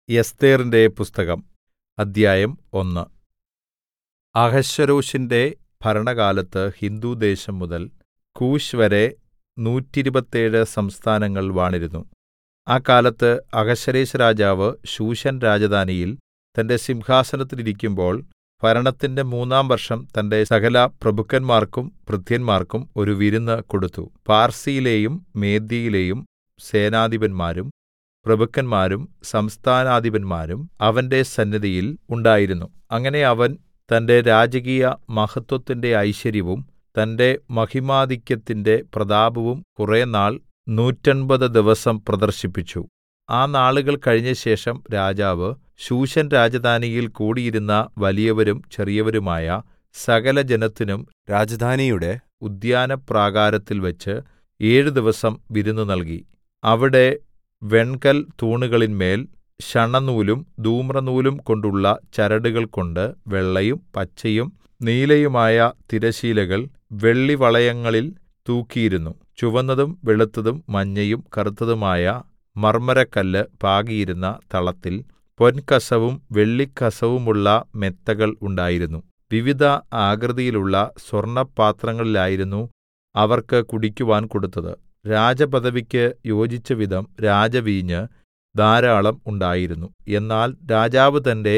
എസ്ഥേറിന്റെ പുസ്തകം അദ്ധ്യായം 1. അഹശ്വേരോശിന്റെ ഭരണകാലത്ത് ഹിന്ദുദേശം മുതൽ കൂശ് വരെ 127 സംസ്ഥാനങ്ങൾ വാണിരുന്നു. ആ കാലത്ത് അഹശ്വേരോശ് രാജാവ് ശൂശൻ രാജധാനിയിൽ തന്റെ സിംഹാസനത്തിൽ ഇരിക്കുമ്പോൾ ഭരണത്തിന്റെ 3-ാം വർഷം തന്റെ സകല പ്രഭുക്കന്മാർക്കും ഭൃത്യന്മാർക്കും ഒരു വിരുന്ന് കൊടുത്തു. പാർസ്യയിലെയും മേദ്യയിലെയും സേനാധിപന്മാരും പ്രഭുക്കന്മാരും സംസ്ഥാനാധിപന്മാരും അവന്റെ സന്നിധിയിൽ ഉണ്ടായിരുന്നു. അങ്ങനെ അവൻ തന്റെ രാജകീയ മഹത്വത്തിന്റെ ഐശ്വര്യവും തന്റെ മഹിമാധിക്യത്തിന്റെ പ്രതാപവും കുറെനാൾ 180 ദിവസം പ്രദർശിപ്പിച്ചു. ആ നാളുകൾ കഴിഞ്ഞശേഷം രാജാവ് ശൂശൻ രാജധാനിയിൽ കൂടിയിരുന്ന വലിയവരും ചെറിയവരുമായ സകല ജനത്തിനും രാജധാനിയുടെ ഉദ്യാനപ്രാകാരത്തിൽവച്ച് 7 ദിവസം വിരുന്ന് നൽകി. അവിടെ വെൺകൽ തൂണുകളിന്മേൽ ശണനൂലും ധൂമ്രനൂലും കൊണ്ടുള്ള ചരടുകൾകൊണ്ട് വെള്ളയും പച്ചയും നീലയുമായ തിരശ്ശീലകൾ വെള്ളിവളയങ്ങളിൽ തൂക്കിയിരുന്നു. ചുവന്നതും വെളുത്തതും മഞ്ഞയും കറുത്തതുമായ മർമ്മരക്കല്ല് പാകിയിരുന്ന തളത്തിൽ പൊൻകസവും വെള്ളിക്കസവുമുള്ള മെത്തകൾ ഉണ്ടായിരുന്നു. വിവിധ ആകൃതിയിലുള്ള സ്വർണ്ണപാത്രങ്ങളിലായിരുന്നു അവർക്ക് കുടിക്കുവാൻ കൊടുത്തത്. രാജപദവിക്ക് യോജിച്ചവിധം രാജവീഞ്ഞ് ധാരാളം ഉണ്ടായിരുന്നു. എന്നാൽ രാജാവ് തന്റെ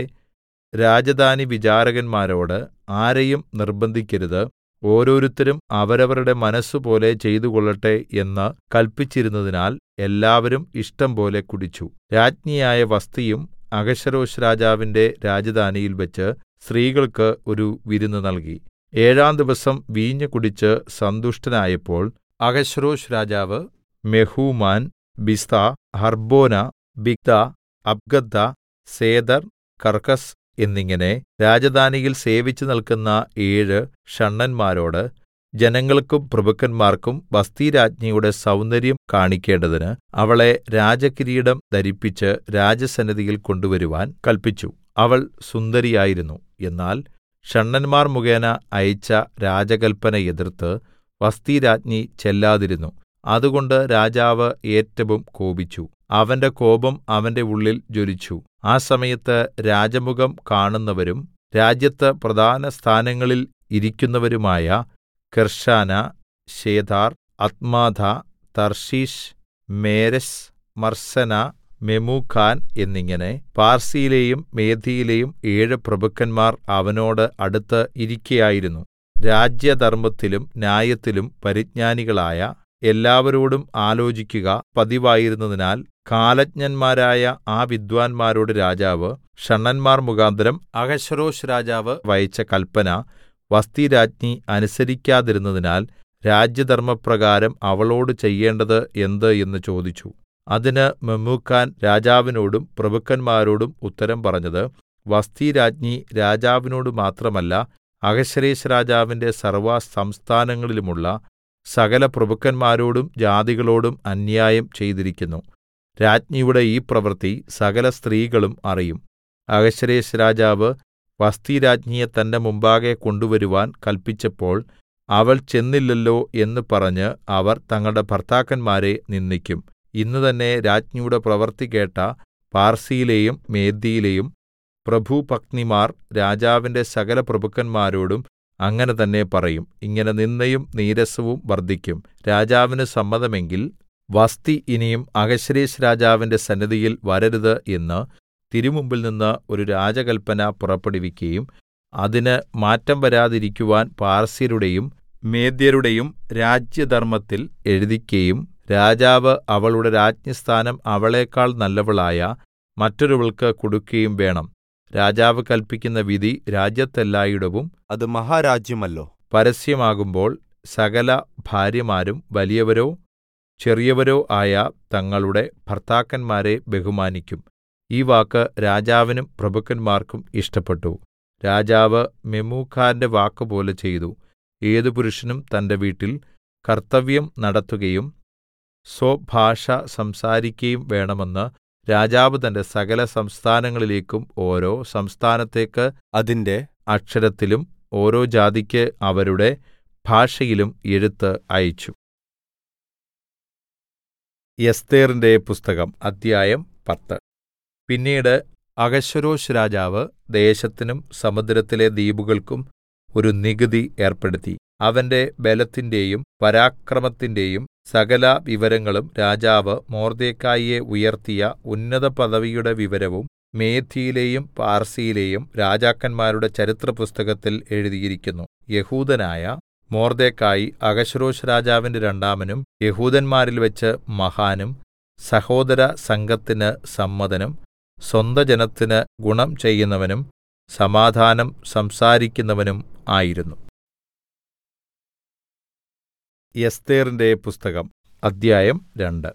രാജധാനി വിചാരകന്മാരോട്, ആരെയും നിർബന്ധിക്കരുത്, ഓരോരുത്തരും അവരവരുടെ മനസ്സുപോലെ ചെയ്തുകൊള്ളട്ടെ എന്ന് കല്പിച്ചിരുന്നതിനാൽ എല്ലാവരും ഇഷ്ടംപോലെ കുടിച്ചു. രാജ്ഞിയായ വസ്ഥിയും അഹശ്വേരോശ് രാജാവിന്റെ രാജധാനിയിൽ വെച്ച് സ്ത്രീകൾക്ക് ഒരു വിരുന്ന് നൽകി. 7-ാം ദിവസം വീഞ്ഞ് കുടിച്ച് സന്തുഷ്ടനായപ്പോൾ അഹശ്വേരോശ് രാജാവ് മെഹൂമാൻ, ബിസ്ത, ഹർബോന, ബിഗ്ദ്ദ, അബഗ്ദ്ദ, സേദർ, കർക്കസ് എന്നിങ്ങനെ രാജധാനിയിൽ സേവിച്ചു നിൽക്കുന്ന 7 ഷണ്ഡന്മാരോട്, ജനങ്ങൾക്കും പ്രഭുക്കന്മാർക്കും വസ്ഥിരാജ്ഞിയുടെ സൗന്ദര്യം കാണിക്കേണ്ടതിന് അവളെ രാജകിരീടം ധരിപ്പിച്ച് രാജസന്നിധിയിൽ കൊണ്ടുവരുവാൻ കല്പിച്ചു. അവൾ സുന്ദരിയായിരുന്നു. എന്നാൽ ഷണ്ഡന്മാർ മുഖേന അയച്ച രാജകല്പന എതിർത്ത് വസ്ഥിരാജ്ഞി ചെല്ലാതിരുന്നു. അതുകൊണ്ട് രാജാവ് ഏറ്റവും കോപിച്ചു. അവന്റെ കോപം അവന്റെ ഉള്ളിൽ ജ്വലിച്ചു. ആ സമയത്ത് രാജമുഖം കാണുന്നവരും രാജ്യത്ത് പ്രധാന സ്ഥാനങ്ങളിൽ ഇരിക്കുന്നവരുമായ കെർശാന, ശേഥാർ, അദ്മാഥ, തർശീശ്, മേരെസ്, മർസന, മെമൂഖാൻ എന്നിങ്ങനെ പാർസ്യയിലെയും മേദ്യയിലെയും 7 പ്രഭുക്കന്മാർ അവനോട് അടുത്ത് ഇരിക്കയായിരുന്നു. രാജ്യധർമ്മത്തിലും ന്യായത്തിലും പരിജ്ഞാനികളായ എല്ലാവരോടും ആലോചിക്കുക പതിവായിരുന്നതിനാൽ കാലജ്ഞന്മാരായ ആ വിദ്വാന്മാരോട് രാജാവ് ഷണ്ഡന്മാർ മുഖാന്തരം അഹശ്വേരോശ് രാജാവ് അയച്ച കല്പന വസ്ഥിരാജ്ഞി അനുസരിക്കാതിരുന്നതിനാൽ രാജ്യധർമ്മപ്രകാരം അവളോട് ചെയ്യേണ്ടത് എന്ത് എന്ന് ചോദിച്ചു. അതിന് മെമൂഖാൻ രാജാവിനോടും പ്രഭുക്കന്മാരോടും ഉത്തരം പറഞ്ഞത്, വസ്ഥിരാജ്ഞി രാജാവിനോട് മാത്രമല്ല അഹശ്വേരോശ് രാജാവിന്റെ സർവ്വസംസ്ഥാനങ്ങളിലുമുള്ള സകല പ്രഭുക്കന്മാരോടും ജാതികളോടും അന്യായം ചെയ്തിരിക്കുന്നു. രാജ്ഞിയുടെ ഈ പ്രവൃത്തി സകല സ്ത്രീകളും അറിയും. അഹശ്വേരോശ് രാജാവ് വസ്ഥിരാജ്ഞിയെ തന്റെ മുമ്പാകെ കൊണ്ടുവരുവാൻ കല്പിച്ചപ്പോൾ അവൾ ചെന്നില്ലല്ലോ എന്ന് പറഞ്ഞ് അവർ തങ്ങളുടെ ഭർത്താക്കന്മാരെ നിന്ദിക്കും. ഇന്ന് തന്നെ രാജ്ഞിയുടെ പ്രവൃത്തി കേട്ട പാർസ്യയിലെയും മേദ്യയിലെയും പ്രഭുപത്നിമാർ രാജാവിന്റെ സകല പ്രഭുക്കന്മാരോടും അങ്ങനെ തന്നെ പറയും. ഇങ്ങനെ നിന്ദയും നീരസവും വർദ്ധിക്കും. രാജാവിന് സമ്മതമെങ്കിൽ വസ്ഥി ഇനിയും അഹശ്വേരോശ് രാജാവിന്റെ സന്നിധിയിൽ വരരുത് എന്ന് തിരുമുമ്പിൽനിന്ന് ഒരു രാജകല്പന പുറപ്പെടുവിക്കയും അതിന് മാറ്റം വരാതിരിക്കുവാൻ പാർസ്യരുടെയും മേദ്യരുടെയും രാജ്യധർമ്മത്തിൽ എഴുതിക്കയും രാജാവ് അവളുടെ രാജ്ഞിസ്ഥാനം അവളെക്കാൾ നല്ലവളായ മറ്റൊരുവൾക്ക് കൊടുക്കയും വേണം. രാജാവ് കല്പിക്കുന്ന വിധി രാജ്യത്തെല്ലായിടവും അത് മഹാരാജ്യമല്ലോ. പരസ്യമാകുമ്പോൾ സകല ഭാര്യമാരും വലിയവരോ ചെറിയവരോ ആയ തങ്ങളുടെ ഭർത്താക്കന്മാരെ ബഹുമാനിക്കും. ഈ വാക്ക് രാജാവിനും പ്രഭുക്കന്മാർക്കും ഇഷ്ടപ്പെട്ടു. രാജാവ് മെമൂഖാന്റെ വാക്കുപോലെ ചെയ്തു. ഏതു പുരുഷനും തന്റെ വീട്ടിൽ കർത്തവ്യം നടത്തുകയും സ്വഭാഷ സംസാരിക്കയും വേണമെന്ന് രാജാവ് തന്റെ സകല സംസ്ഥാനങ്ങളിലേക്കും ഓരോ സംസ്ഥാനത്തേക്ക് അതിന്റെ അക്ഷരത്തിലും ഓരോ ജാതിക്ക് അവരുടെ ഭാഷയിലും എഴുത്ത് അയച്ചു. എസ്ഥേറിന്റെ പുസ്തകം അദ്ധ്യായം 10. പിന്നീട് അഹശ്വേരോശ് രാജാവ് ദേശത്തിനും സമുദ്രത്തിലെ ദ്വീപുകൾക്കും ഒരു നികുതി ഏർപ്പെടുത്തി. അവന്റെ ബലത്തിന്റെയും പരാക്രമത്തിന്റെയും സകല വിവരങ്ങളും രാജാവ് മൊർദെഖായിയെ ഉയർത്തിയ ഉന്നതപദവിയുടെ വിവരവും മേദ്യയിലെയും പാർസ്യയിലെയും രാജാക്കന്മാരുടെ ചരിത്രപുസ്തകത്തിൽ എഴുതിയിരിക്കുന്നു. യെഹൂദനായ മൊർദെഖായി അഹശ്വേരോശ് രാജാവിന്റെ രണ്ടാമനും യെഹൂദന്മാരിൽവെച്ച് മഹാനും സഹോദര സംഘത്തിന് സമ്മതനും സ്വന്തജനത്തിന് ഗുണം ചെയ്യുന്നവനും സമാധാനം സംസാരിക്കുന്നവനും ആയിരുന്നു. എസ്ഥേറിന്റെ പുസ്തകം അദ്ധ്യായം 2.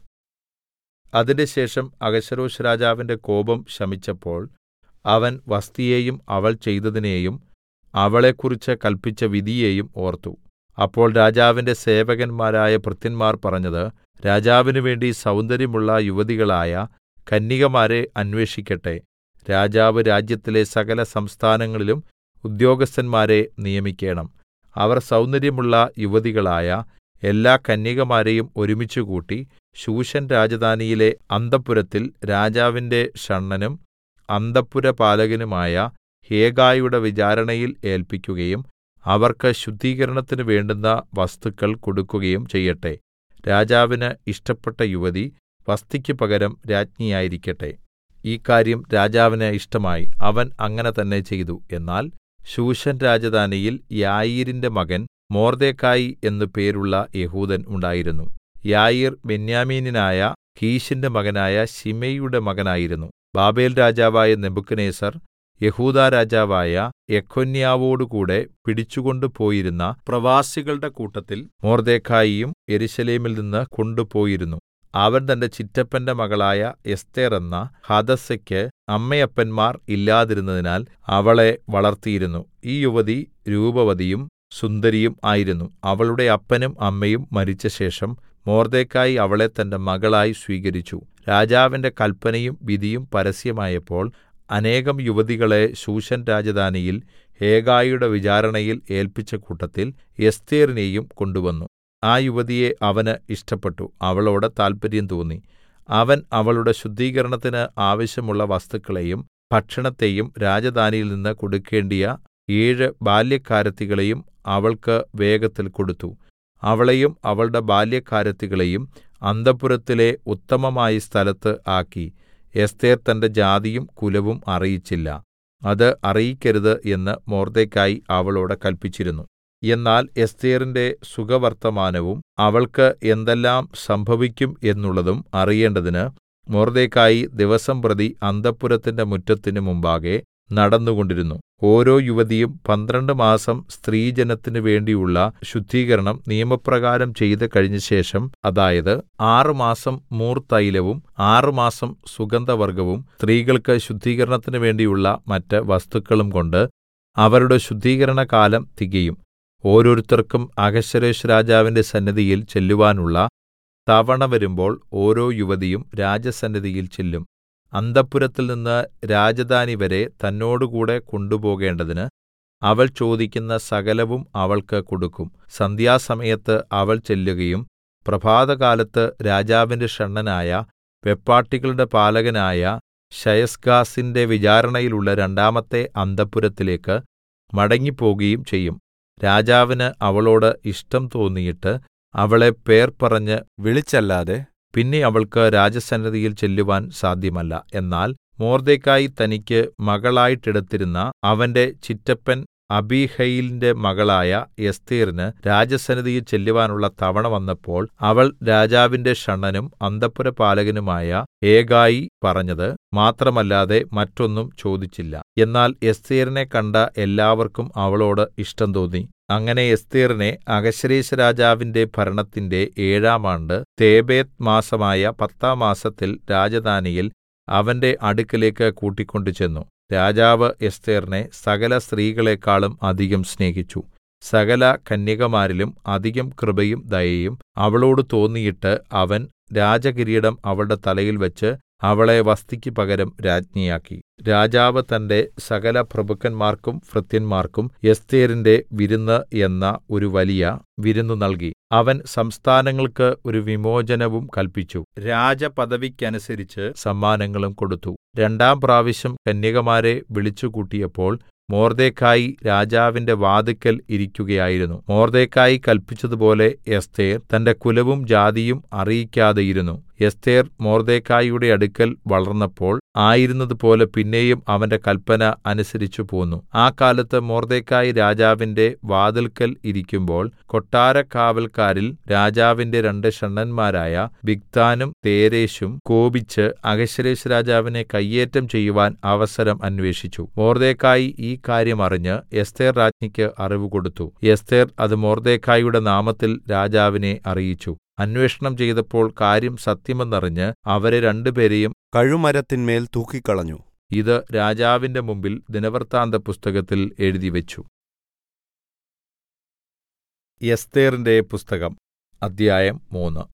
അതിൻറെശേഷം അഹശ്വേരോശ് രാജാവിന്റെ കോപം ശമിച്ചപ്പോൾ അവൻ വസ്ഥിയെയും അവൾ ചെയ്തതിനെയും അവളെക്കുറിച്ച് കല്പിച്ച വിധിയെയും ഓർത്തു. അപ്പോൾ രാജാവിന്റെ സേവകന്മാരായ ഭൃത്യന്മാർ പറഞ്ഞത്, രാജാവിന് വേണ്ടി സൗന്ദര്യമുള്ള യുവതികളായ കന്യകമാരെ അന്വേഷിക്കട്ടെ. രാജാവ് രാജ്യത്തിലെ സകല സംസ്ഥാനങ്ങളിലും ഉദ്യോഗസ്ഥന്മാരെ നിയമിക്കേണം. അവർ സൗന്ദര്യമുള്ള യുവതികളായ എല്ലാ കന്യകമാരെയും ഒരുമിച്ചുകൂട്ടി ശൂശൻ രാജധാനിയിലെ അന്തഃപുരത്തിൽ രാജാവിന്റെ ഷണ്ഡനും അന്തഃപുരപാലകനുമായ ഹേഗായിയുടെ വിചാരണയിൽ ഏല്പിക്കുകയും അവർക്ക് ശുദ്ധീകരണത്തിന് വേണ്ടുന്ന വസ്തുക്കൾ കൊടുക്കുകയും ചെയ്യട്ടെ. രാജാവിന് ഇഷ്ടപ്പെട്ട യുവതി വസ്ഥിക്ക് പകരം രാജ്ഞിയായിരിക്കട്ടെ. ഈ കാര്യം രാജാവിന് ഇഷ്ടമായി. അവൻ അങ്ങനെ തന്നെ ചെയ്തു. എന്നാൽ ശൂശൻ രാജധാനിയിൽ യായീരിന്റെ മകൻ മൊർദെഖായി എന്നു പേരുള്ള യെഹൂദൻ ഉണ്ടായിരുന്നു. യായീർ ബെന്യാമീന്യനായ കീശിന്റെ മകനായ ശിമെയിയുടെ മകനായിരുന്നു. ബാബേൽ രാജാവായ നെബൂഖദ്നേസർ യെഹൂദാ രാജാവായ യെഖൊന്യാവോടുകൂടെ പിടിച്ചുകൊണ്ടു പോയിരുന്ന പ്രവാസികളുടെ കൂട്ടത്തിൽ മൊർദെഖായിയും യെരൂശലേമിൽ നിന്ന് കൊണ്ടുപോയിരുന്നു. അവൻ തന്റെ ചിറ്റപ്പന്റെ മകളായ എസ്ഥേർ എന്ന ഹദസ്സയ്ക്ക് അമ്മയപ്പന്മാർ ഇല്ലാതിരുന്നതിനാൽ അവളെ വളർത്തിയിരുന്നു. ഈ യുവതി രൂപവതിയും സുന്ദരിയും ആയിരുന്നു. അവളുടെ അപ്പനും അമ്മയും മരിച്ചശേഷം മൊർദെഖായി അവളെ തന്റെ മകളായി സ്വീകരിച്ചു. രാജാവിന്റെ കല്പനയും വിധിയും പരസ്യമായപ്പോൾ അനേകം യുവതികളെ ശൂശൻ രാജധാനിയിൽ ഹേഗായിയുടെ വിചാരണയിൽ ഏല്പിച്ച കൂട്ടത്തിൽ എസ്ഥേറിനെയും കൊണ്ടുവന്നു. ആ യുവതിയെ അവന് ഇഷ്ടപ്പെട്ടു. അവളോട് താല്പര്യം തോന്നി. അവൻ അവളുടെ ശുദ്ധീകരണത്തിന് ആവശ്യമുള്ള വസ്തുക്കളെയും ഭക്ഷണത്തെയും രാജധാനിയിൽ നിന്ന് കൊടുക്കേണ്ടിയ 7 ബാല്യക്കാരത്തികളെയും അവൾക്ക് വേഗത്തിൽ കൊടുത്തു. അവളെയും അവളുടെ ബാല്യക്കാരത്തികളെയും അന്തഃപുരത്തിലെ ഉത്തമമായ സ്ഥലത്ത് ആക്കി. എസ്ഥേർ തന്റെ ജാതിയും കുലവും അറിയിച്ചില്ല. അത് അറിയിക്കരുത് എന്ന് മൊർദെഖായി അവളോട് കല്പിച്ചിരുന്നു. എന്നാൽ എസ്ഥേറിന്റെ സുഖവർത്തമാനവും അവൾക്ക് എന്തെല്ലാം സംഭവിക്കും എന്നുള്ളതും അറിയേണ്ടതിന് മൊർദെഖായി ദിവസംപ്രതി അന്തഃപുരത്തിന്റെ മുറ്റത്തിന് മുമ്പാകെ നടന്നുകൊണ്ടിരുന്നു. ഓരോ യുവതിയും 12 മാസം സ്ത്രീജനത്തിന് വേണ്ടിയുള്ള ശുദ്ധീകരണം നിയമപ്രകാരം ചെയ്ത് കഴിഞ്ഞശേഷം, അതായത് 6 മാസം മൂർത്തൈലവും 6 മാസം സുഗന്ധവർഗ്ഗവും സ്ത്രീകൾക്ക് ശുദ്ധീകരണത്തിന് വേണ്ടിയുള്ള മറ്റ് വസ്തുക്കളും കൊണ്ട് അവരുടെ ശുദ്ധീകരണകാലം തികയും. ഓരോരുത്തർക്കും അഹശ്വേരോശ് രാജാവിന്റെ സന്നിധിയിൽ ചെല്ലുവാനുള്ള തവണ വരുമ്പോൾ ഓരോ യുവതിയും രാജസന്നിധിയിൽ ചെല്ലും. അന്തഃപുരത്തിൽ നിന്ന് രാജധാനി വരെ തന്നോടുകൂടെ കൊണ്ടുപോകേണ്ടതിന് അവൾ ചോദിക്കുന്ന സകലവും അവൾക്ക് കൊടുക്കും. സന്ധ്യാസമയത്ത് അവൾ ചെല്ലുകയും പ്രഭാതകാലത്ത് രാജാവിന്റെ ഷണ്ഡനായ വെപ്പാട്ടികളുടെ പാലകനായ ശയസ്ഗസിന്റെ വിചാരണയിലുള്ള രണ്ടാമത്തെ അന്തഃപുരത്തിലേക്ക് മടങ്ങിപ്പോകുകയും ചെയ്യും. രാജാവിന് അവളോട് ഇഷ്ടം തോന്നിയിട്ട് അവളെ പേർ പറഞ്ഞ് വിളിച്ചല്ലാതെ പിന്നെ അവൾക്ക് രാജസന്നിധിയിൽ ചെല്ലുവാൻ സാധ്യമല്ല. എന്നാൽ മൊർദെഖായി തനിക്ക് മകളായിട്ടെടുത്തിരുന്ന അവന്റെ ചിറ്റപ്പൻ അബീഹയീലിന്റെ മകളായ എസ്ഥേറിന് രാജസന്നിധിയിൽ ചെല്ലുവാനുള്ള തവണ വന്നപ്പോൾ അവൾ രാജാവിന്റെ ഷണ്ഡനും അന്തഃപുരപാലകനുമായ ഹേഗായി പറഞ്ഞത് മാത്രമല്ലാതെ മറ്റൊന്നും ചോദിച്ചില്ല. എന്നാൽ എസ്ഥേറിനെ കണ്ട എല്ലാവർക്കും അവളോട് ഇഷ്ടം തോന്നി. അങ്ങനെ എസ്ഥേറിനെ അഹശ്വേരോശ് രാജാവിന്റെ ഭരണത്തിന്റെ 7-ാം ആണ്ട് തേബേത്ത് മാസമായ 10-ാം മാസത്തിൽ രാജധാനിയിൽ അവന്റെ അടുക്കലേക്ക് കൂട്ടിക്കൊണ്ട് ചെന്നു. രാജാവ് എസ്ഥേറിനെ സകല സ്ത്രീകളെക്കാളും അധികം സ്നേഹിച്ചു. സകല കന്യകമാരിലും അധികം കൃപയും ദയയും അവളോട് തോന്നിയിട്ട് അവൻ രാജകിരീടം അവളുടെ തലയിൽ വെച്ച് അവളെ വസ്ഥിക്ക് പകരം രാജ്ഞിയാക്കി. രാജാവ് തന്റെ സകല പ്രഭുക്കന്മാർക്കും ഭൃത്യന്മാർക്കും എസ്ഥേരിന്റെ വിരുന്ന് എന്ന ഒരു വലിയ വിരുന്നു നൽകി. അവൻ സംസ്ഥാനങ്ങൾക്ക് ഒരു വിമോചനവും കല്പിച്ചു. രാജപദവിക്കനുസരിച്ച് സമ്മാനങ്ങളും കൊടുത്തു. രണ്ടാം പ്രാവശ്യം കന്യകമാരെ വിളിച്ചുകൂട്ടിയപ്പോൾ മൊർദെഖായി രാജാവിന്റെ വാതിൽക്കൽ ഇരിക്കുകയായിരുന്നു. മൊർദെഖായി കല്പിച്ചതുപോലെ എസ്ഥേർ തന്റെ കുലവും ജാതിയും അറിയിക്കാതെയിരുന്നു. എസ്ഥേർ മൊർദെഖായിയുടെ അടുക്കൽ വളർന്നപ്പോൾ ആയിരുന്നതുപോലെ പിന്നെയും അവന്റെ കല്പന അനുസരിച്ചുപോന്നു. ആ കാലത്ത് മൊർദെഖായി രാജാവിന്റെ വാതിൽക്കൽ ഇരിക്കുമ്പോൾ കൊട്ടാരക്കാവല്ക്കാരിൽ രാജാവിന്റെ രണ്ട് ഷണ്ഡന്മാരായ ബിഗ്ത്താനും തേരെശും കോപിച്ച് അഹശ്വേരോശ് രാജാവിനെ കയ്യേറ്റം ചെയ്യുവാൻ അവസരം അന്വേഷിച്ചു. മൊർദെഖായി ഈ കാര്യം അറിഞ്ഞ് എസ്ഥേർ രാജ്ഞിക്ക് അറിവ് കൊടുത്തു. എസ്ഥേർ അത് മൊർദെഖായിയുടെ നാമത്തിൽ രാജാവിനെ അറിയിച്ചു. അന്വേഷണം ചെയ്തപ്പോൾ കാര്യം സത്യമെന്നറിഞ്ഞ് അവരെ രണ്ടുപേരെയും കഴുമരത്തിന്മേൽ തൂക്കിക്കളഞ്ഞു. ഇത് രാജാവിന്റെ മുമ്പിൽ ദിനവൃത്താന്ത പുസ്തകത്തിൽ എഴുതിവെച്ചു. എസ്ഥേറിന്റെ പുസ്തകം അദ്ധ്യായം 3.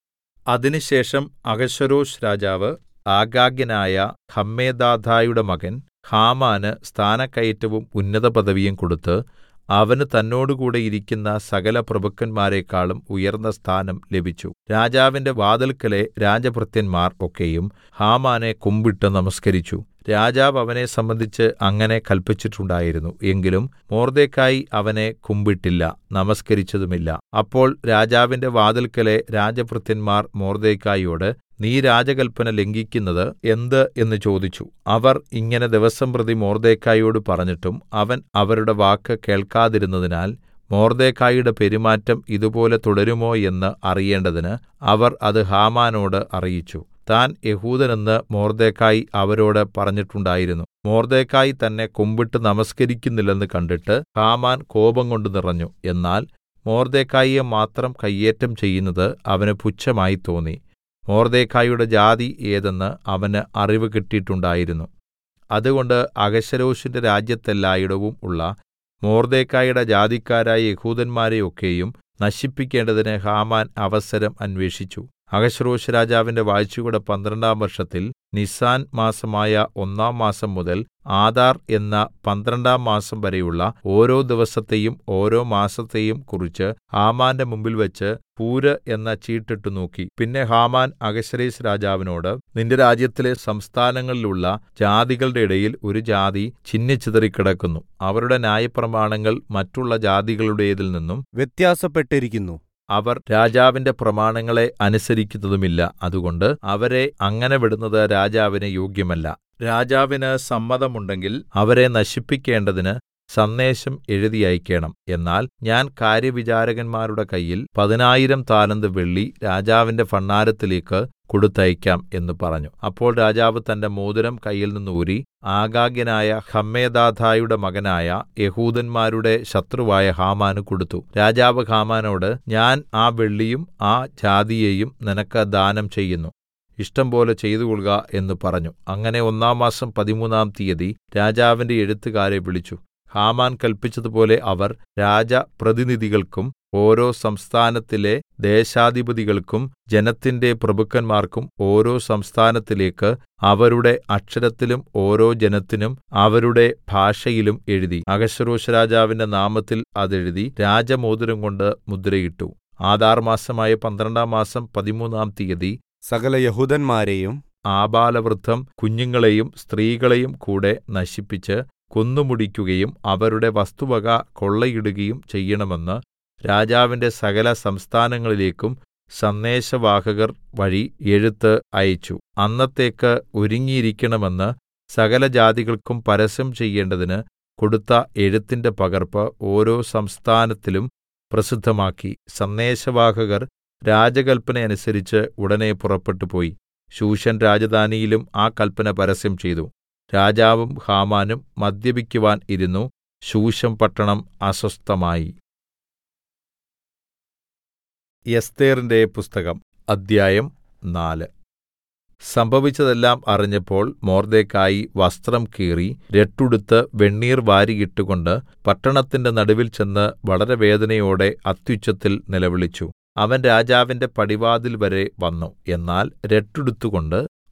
അതിനുശേഷം അഹശ്വേരോശ് രാജാവ് ആഗാഗ്യനായ ഹമ്മെദാഥയുടെ മകൻ ഹാമാന് സ്ഥാനക്കയറ്റവും ഉന്നതപദവിയും കൊടുത്ത് അവന് തന്നോടുകൂടെ ഇരിക്കുന്ന സകല പ്രഭുക്കന്മാരെക്കാളും ഉയർന്ന സ്ഥാനം ലഭിച്ചു. രാജാവിന്റെ വാതിൽക്കലെ രാജഭൃത്യന്മാർ ഒക്കെയും ഹാമാനെ കുമ്പിട്ട് നമസ്കരിച്ചു. രാജാവ് അവനെ സംബന്ധിച്ച് അങ്ങനെ കല്പിച്ചിട്ടുണ്ടായിരുന്നു. എങ്കിലും മൊർദെഖായി അവനെ കുമ്പിട്ടില്ല, നമസ്കരിച്ചതുമില്ല. അപ്പോൾ രാജാവിന്റെ വാതിൽക്കലെ രാജഭൃത്യന്മാർ മൊർദെഖായിയോട്, നീ രാജകല്പന ലംഘിക്കുന്നത് എന്ത് എന്ന് ചോദിച്ചു. അവർ ഇങ്ങനെ ദിവസംപ്രതി മൊർദെഖായിയോട് പറഞ്ഞിട്ടും അവൻ അവരുടെ വാക്ക് കേൾക്കാതിരുന്നതിനാൽ മൊർദെഖായിയുടെ പെരുമാറ്റം ഇതുപോലെ തുടരുമോ എന്ന് അറിയേണ്ടതിന് അവർ അത് ഹാമാനോട് അറിയിച്ചു. താൻ യെഹൂദനെന്ന് മൊർദെഖായി അവരോട് പറഞ്ഞിട്ടുണ്ടായിരുന്നു. മൊർദെഖായി തന്നെ കുമ്പിട്ട് നമസ്കരിക്കുന്നില്ലെന്ന് കണ്ടിട്ട് ഹാമാൻ കോപംകൊണ്ട് നിറഞ്ഞു. എന്നാൽ മൊർദെഖായിയെ മാത്രം കയ്യേറ്റം ചെയ്യുന്നത് അവന് പുച്ഛമായി തോന്നി. മൊർദെഖായിയുടെ ജാതി ഏതെന്ന് അവന് അറിവ് കിട്ടിയിട്ടുണ്ടായിരുന്നു. അതുകൊണ്ട് അഹശ്വേരോശിന്റെ രാജ്യത്തെല്ലായിടവും ഉള്ള മൊർദെഖായിയുടെ ജാതിക്കാരായ യെഹൂദന്മാരെ ഒക്കെയും നശിപ്പിക്കേണ്ടതിന് ഹാമാൻ അവസരം അന്വേഷിച്ചു. അഹശ്വേരോശ് രാജാവിന്റെ വാഴ്ചയുടെ 12-ാം വർഷത്തിൽ നിസാൻ മാസമായ 1-ാം മാസം മുതൽ ആദാർ എന്ന 12-ാം മാസം വരെയുള്ള ഓരോ ദിവസത്തെയും ഓരോ മാസത്തെയും കുറിച്ച് ഹാമാന്റെ മുമ്പിൽ വെച്ച് പൂര് എന്ന ചീട്ടിട്ടു നോക്കി. പിന്നെ ഹാമാൻ അഹശ്വേരോശ് രാജാവിനോട്, നിന്റെ രാജ്യത്തിലെ സംസ്ഥാനങ്ങളിലുള്ള ജാതികളുടെ ഇടയിൽ ഒരു ജാതി ചിന്നിച്ചിതറിക്കിടക്കുന്നു. അവരുടെ ന്യായപ്രമാണങ്ങൾ മറ്റുള്ള ജാതികളുടേതിൽ നിന്നും വ്യത്യാസപ്പെട്ടിരിക്കുന്നു. അവർ രാജാവിന്റെ പ്രമാണങ്ങളെ അനുസരിക്കുന്നതുമില്ല. അതുകൊണ്ട് അവരെ അങ്ങനെ വിടുന്നത് രാജാവിന് യോഗ്യമല്ല. രാജാവിന് സമ്മതമുണ്ടെങ്കിൽ അവരെ നശിപ്പിക്കേണ്ടതിന് സന്ദേശം എഴുതി അയക്കേണം. എന്നാൽ ഞാൻ കാര്യവിചാരകന്മാരുടെ കയ്യിൽ 10,000 താലന്ത് വെള്ളി രാജാവിന്റെ ഭണ്ഡാരത്തിലേക്ക് കൊടുത്തയക്കാം എന്ന് പറഞ്ഞു. അപ്പോൾ രാജാവ് തന്റെ മോതിരം കയ്യിൽ നിന്ന് ഊരി ആഗാഗ്യനായ ഹമ്മെദാഥയുടെ മകനായ യെഹൂദന്മാരുടെ ശത്രുവായ ഹാമാന് കൊടുത്തു. രാജാവ് ഹാമാനോട്, ഞാൻ ആ വെള്ളിയും ആ ജാതിയെയും നിനക്ക് ദാനം ചെയ്യുന്നു. ഇഷ്ടം പോലെ ചെയ്തുകൊള്ളുക എന്ന് പറഞ്ഞു. അങ്ങനെ 1-ാം മാസം 13-ാം തീയതി രാജാവിന്റെ എഴുത്തുകാരെ വിളിച്ചു. ഹാമാൻ കല്പിച്ചതുപോലെ അവർ രാജപ്രതിനിധികൾക്കും ഓരോ സംസ്ഥാനത്തിലെ ദേശാധിപതികൾക്കും ജനത്തിന്റെ പ്രഭുക്കന്മാർക്കും ഓരോ സംസ്ഥാനത്തിലേക്ക് അവരുടെ അക്ഷരത്തിലും ഓരോ ജനത്തിനും അവരുടെ ഭാഷയിലും എഴുതി. അഹശ്വേരോശ് രാജാവിന്റെ നാമത്തിൽ അതെഴുതി രാജമോതിരം കൊണ്ട് മുദ്രയിട്ടു. ആദാർ മാസമായ 12-ാം മാസം 13-ാം തീയതി സകല യഹൂദന്മാരെയും ആബാലവൃദ്ധം കുഞ്ഞുങ്ങളെയും സ്ത്രീകളെയും കൂടെ നശിപ്പിച്ച് കൊന്നുമുടിക്കുകയും അവരുടെ വസ്തുവക കൊള്ളയിടുകയും ചെയ്യണമെന്ന് രാജാവിന്റെ സകല സംസ്ഥാനങ്ങളിലേക്കും സന്ദേശവാഹകർ വഴി എഴുത്ത് അയച്ചു. അന്നത്തേക്ക് ഒരുങ്ങിയിരിക്കണമെന്ന് സകല ജാതികൾക്കും പരസ്യം ചെയ്യേണ്ടതിന് കൊടുത്ത എഴുത്തിന്റെ പകർപ്പ് ഓരോ സംസ്ഥാനത്തിലും പ്രസിദ്ധമാക്കി. സന്ദേശവാഹകർ രാജകല്പന അനുസരിച്ച് ഉടനെ പുറപ്പെട്ടുപോയി. ശൂശൻ രാജധാനിയിലും ആ കല്പന പരസ്യം ചെയ്തു. രാജാവും ഹാമാനും മദ്യപിക്കുവാൻ ഇരുന്നു. ശൂശൻ പട്ടണം അസ്വസ്ഥമായി. എസ്ഥേറിന്റെ പുസ്തകം അദ്ധ്യായം 4. സംഭവിച്ചതെല്ലാം അറിഞ്ഞപ്പോൾ മൊർദെഖായി വസ്ത്രം കീറി രട്ടുടുത്ത് വെണ്ണീർ വാരിയിട്ടുകൊണ്ട് പട്ടണത്തിന്റെ നടുവിൽ ചെന്ന് വളരെ വേദനയോടെ അത്യുച്ചത്തിൽ നിലവിളിച്ചു. അവൻ രാജാവിന്റെ പടിവാതിൽ വരെ വന്നു. എന്നാൽ രട്ടുടുത്തുകൊണ്ട്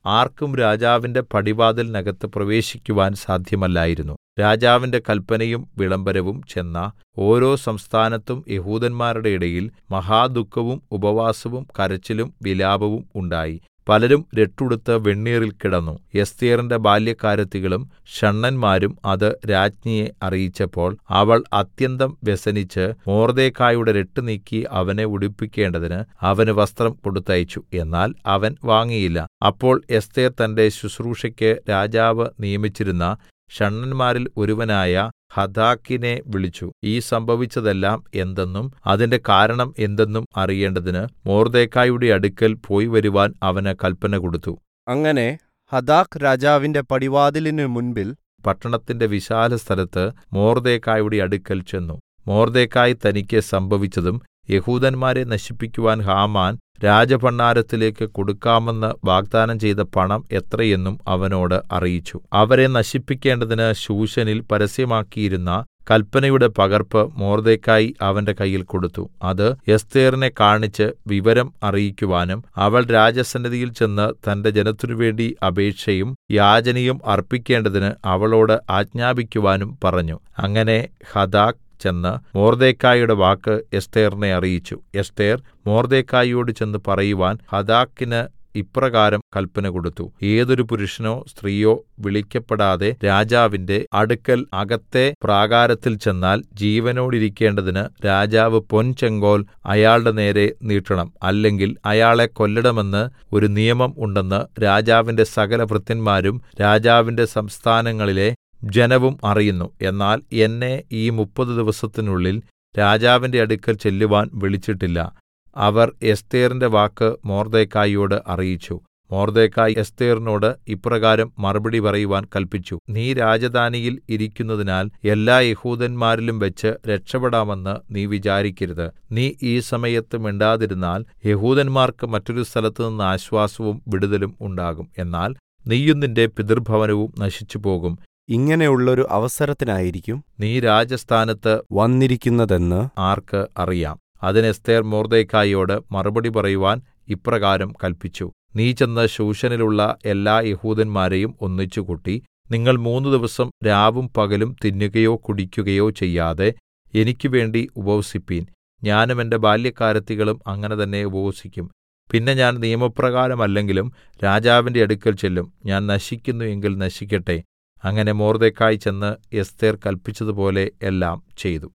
ആർക്കും രാജാവിന്റെ പടിവാതിലിനകത്ത് പ്രവേശിക്കുവാൻ സാധ്യമല്ലായിരുന്നു. രാജാവിന്റെ കല്പനയും വിളംബരവും ചെന്ന ഓരോ സംസ്ഥാനത്തും യെഹൂദന്മാരുടെ ഇടയിൽ മഹാദുഃഖവും ഉപവാസവും കരച്ചിലും വിലാപവും ഉണ്ടായി. പലരും രട്ടുടുത്ത് വെണ്ണീറിൽ കിടന്നു. എസ്ഥേറിന്റെ ബാല്യക്കാരത്തികളും ഷണ്ഡന്മാരും അത് രാജ്ഞിയെ അറിയിച്ചപ്പോൾ അവൾ അത്യന്തം വ്യസനിച്ച് മൊർദെഖായിയുടെ രട്ട് നീക്കി അവനെ ഉടുപ്പിക്കേണ്ടതിന് അവന് വസ്ത്രം കൊടുത്തയച്ചു. എന്നാൽ അവൻ വാങ്ങിയില്ല. അപ്പോൾ എസ്ഥേർ തന്റെ ശുശ്രൂഷയ്ക്ക് രാജാവ് നിയമിച്ചിരുന്ന ഷണ്ഡന്മാരിൽ ഒരുവനായ ഹഥാക്കിനെ വിളിച്ചു. ഈ സംഭവിച്ചതെല്ലാം എന്തെന്നും അതിന്റെ കാരണം എന്തെന്നും അറിയേണ്ടതിന് മൊർദെഖായിയുടെ അടുക്കൽ പോയി വരുവാൻ അവന് കല്പന കൊടുത്തു. അങ്ങനെ ഹഥാക്ക് രാജാവിന്റെ പടിവാതിലിനു മുൻപിൽ പട്ടണത്തിന്റെ വിശാലസ്ഥലത്ത് മൊർദെഖായിയുടെ അടുക്കൽ ചെന്നു. മൊർദെഖായി തനിക്ക് സംഭവിച്ചതും യെഹൂദന്മാരെ നശിപ്പിക്കുവാൻ ഹാമാൻ രാജഭണ്ഡാരത്തിലേക്ക് കൊടുക്കാമെന്ന് വാഗ്ദാനം ചെയ്ത പണം എത്രയെന്നും അവനോട് അറിയിച്ചു. അവരെ നശിപ്പിക്കേണ്ടതിന് ശൂശനിൽ പരസ്യമാക്കിയിരുന്ന കല്പനയുടെ പകർപ്പ് മൊർദെഖായി അവന്റെ കയ്യിൽ കൊടുത്തു. അത് എസ്ഥേറിനെ കാണിച്ച് വിവരം അറിയിക്കുവാനും അവൾ രാജസന്നിധിയിൽ ചെന്ന് തന്റെ ജനത്തിനുവേണ്ടി അപേക്ഷയും യാചനയും അർപ്പിക്കേണ്ടതിന് അവളോട് ആജ്ഞാപിക്കുവാനും പറഞ്ഞു. അങ്ങനെ ഹഥാക്ക് ചെന്ന് മൊർദെഖായിയുടെ വാക്ക് എസ്ഥേറിനെ അറിയിച്ചു. എസ്ഥേർ മൊർദെഖായിയോട് ചെന്ന് പറയുവാൻ ഹഥാക്കിന് ഇപ്രകാരം കല്പന കൊടുത്തു. ഏതൊരു പുരുഷനോ സ്ത്രീയോ വിളിക്കപ്പെടാതെ രാജാവിന്റെ അടുക്കൽ അകത്തെ പ്രാകാരത്തിൽ ചെന്നാൽ ജീവനോടിരിക്കേണ്ടതിന് രാജാവ് പൊൻചെങ്കോൽ അയാളുടെ നേരെ നീട്ടണം. അല്ലെങ്കിൽ അയാളെ കൊല്ലണമെന്ന് ഒരു നിയമം ഉണ്ടെന്ന് രാജാവിന്റെ സകല ഭൃത്യന്മാരും രാജാവിന്റെ സംസ്ഥാനങ്ങളിലെ ജനവും അറിയുന്നു. എന്നാൽ എന്നെ ഈ 30 ദിവസത്തിനുള്ളിൽ രാജാവിന്റെ അടുക്കൽ ചെല്ലുവാൻ വിളിച്ചിട്ടില്ല. അവർ എസ്ഥേറിന്റെ വാക്ക് മൊർദെഖായിയോട് അറിയിച്ചു. മൊർദെഖായി എസ്ഥേറിനോട് ഇപ്രകാരം മറുപടി പറയുവാൻ കല്പിച്ചു. നീ രാജധാനിയിൽ ഇരിക്കുന്നതിനാൽ എല്ലാ യഹൂദന്മാരിലും വെച്ച് രക്ഷപ്പെടാമെന്ന് നീ വിചാരിക്കരുത്. നീ ഈ സമയത്ത് മിണ്ടാതിരുന്നാൽ യഹൂദന്മാർക്ക് മറ്റൊരു സ്ഥലത്തുനിന്ന് ആശ്വാസവും വിടുതലും ഉണ്ടാകും. എന്നാൽ നീയും നിന്റെ പിതൃഭവനവും നശിച്ചുപോകും. ഇങ്ങനെയുള്ളൊരു അവസരത്തിനായിരിക്കും നീ രാജസ്ഥാനത്ത് വന്നിരിക്കുന്നതെന്ന് ആർക്ക് അറിയാം. അതിന് എസ്ഥേർ മൊർദെഖായിയോട് മറുപടി പറയുവാൻ ഇപ്രകാരം കല്പിച്ചു. നീ ചെന്ന് ശൂശനിലുള്ള എല്ലാ യഹൂദന്മാരെയും ഒന്നിച്ചുകൂട്ടി നിങ്ങൾ 3 ദിവസം രാവും പകലും തിന്നുകയോ കുടിക്കുകയോ ചെയ്യാതെ എനിക്ക് വേണ്ടി ഉപവസിപ്പീൻ. ഞാനും എന്റെ ബാല്യക്കാരത്തികളും അങ്ങനെ തന്നെ ഉപവസിക്കും. പിന്നെ ഞാൻ നിയമപ്രകാരമല്ലെങ്കിലും രാജാവിന്റെ അടുക്കൽ ചെല്ലും. ഞാൻ നശിക്കുന്നു എങ്കിൽ നശിക്കട്ടെ. അങ്ങനെ മൊർദെഖായി ചെന്ന് എസ്ഥേർ കല്പിച്ചതുപോലെ എല്ലാം ചെയ്തു.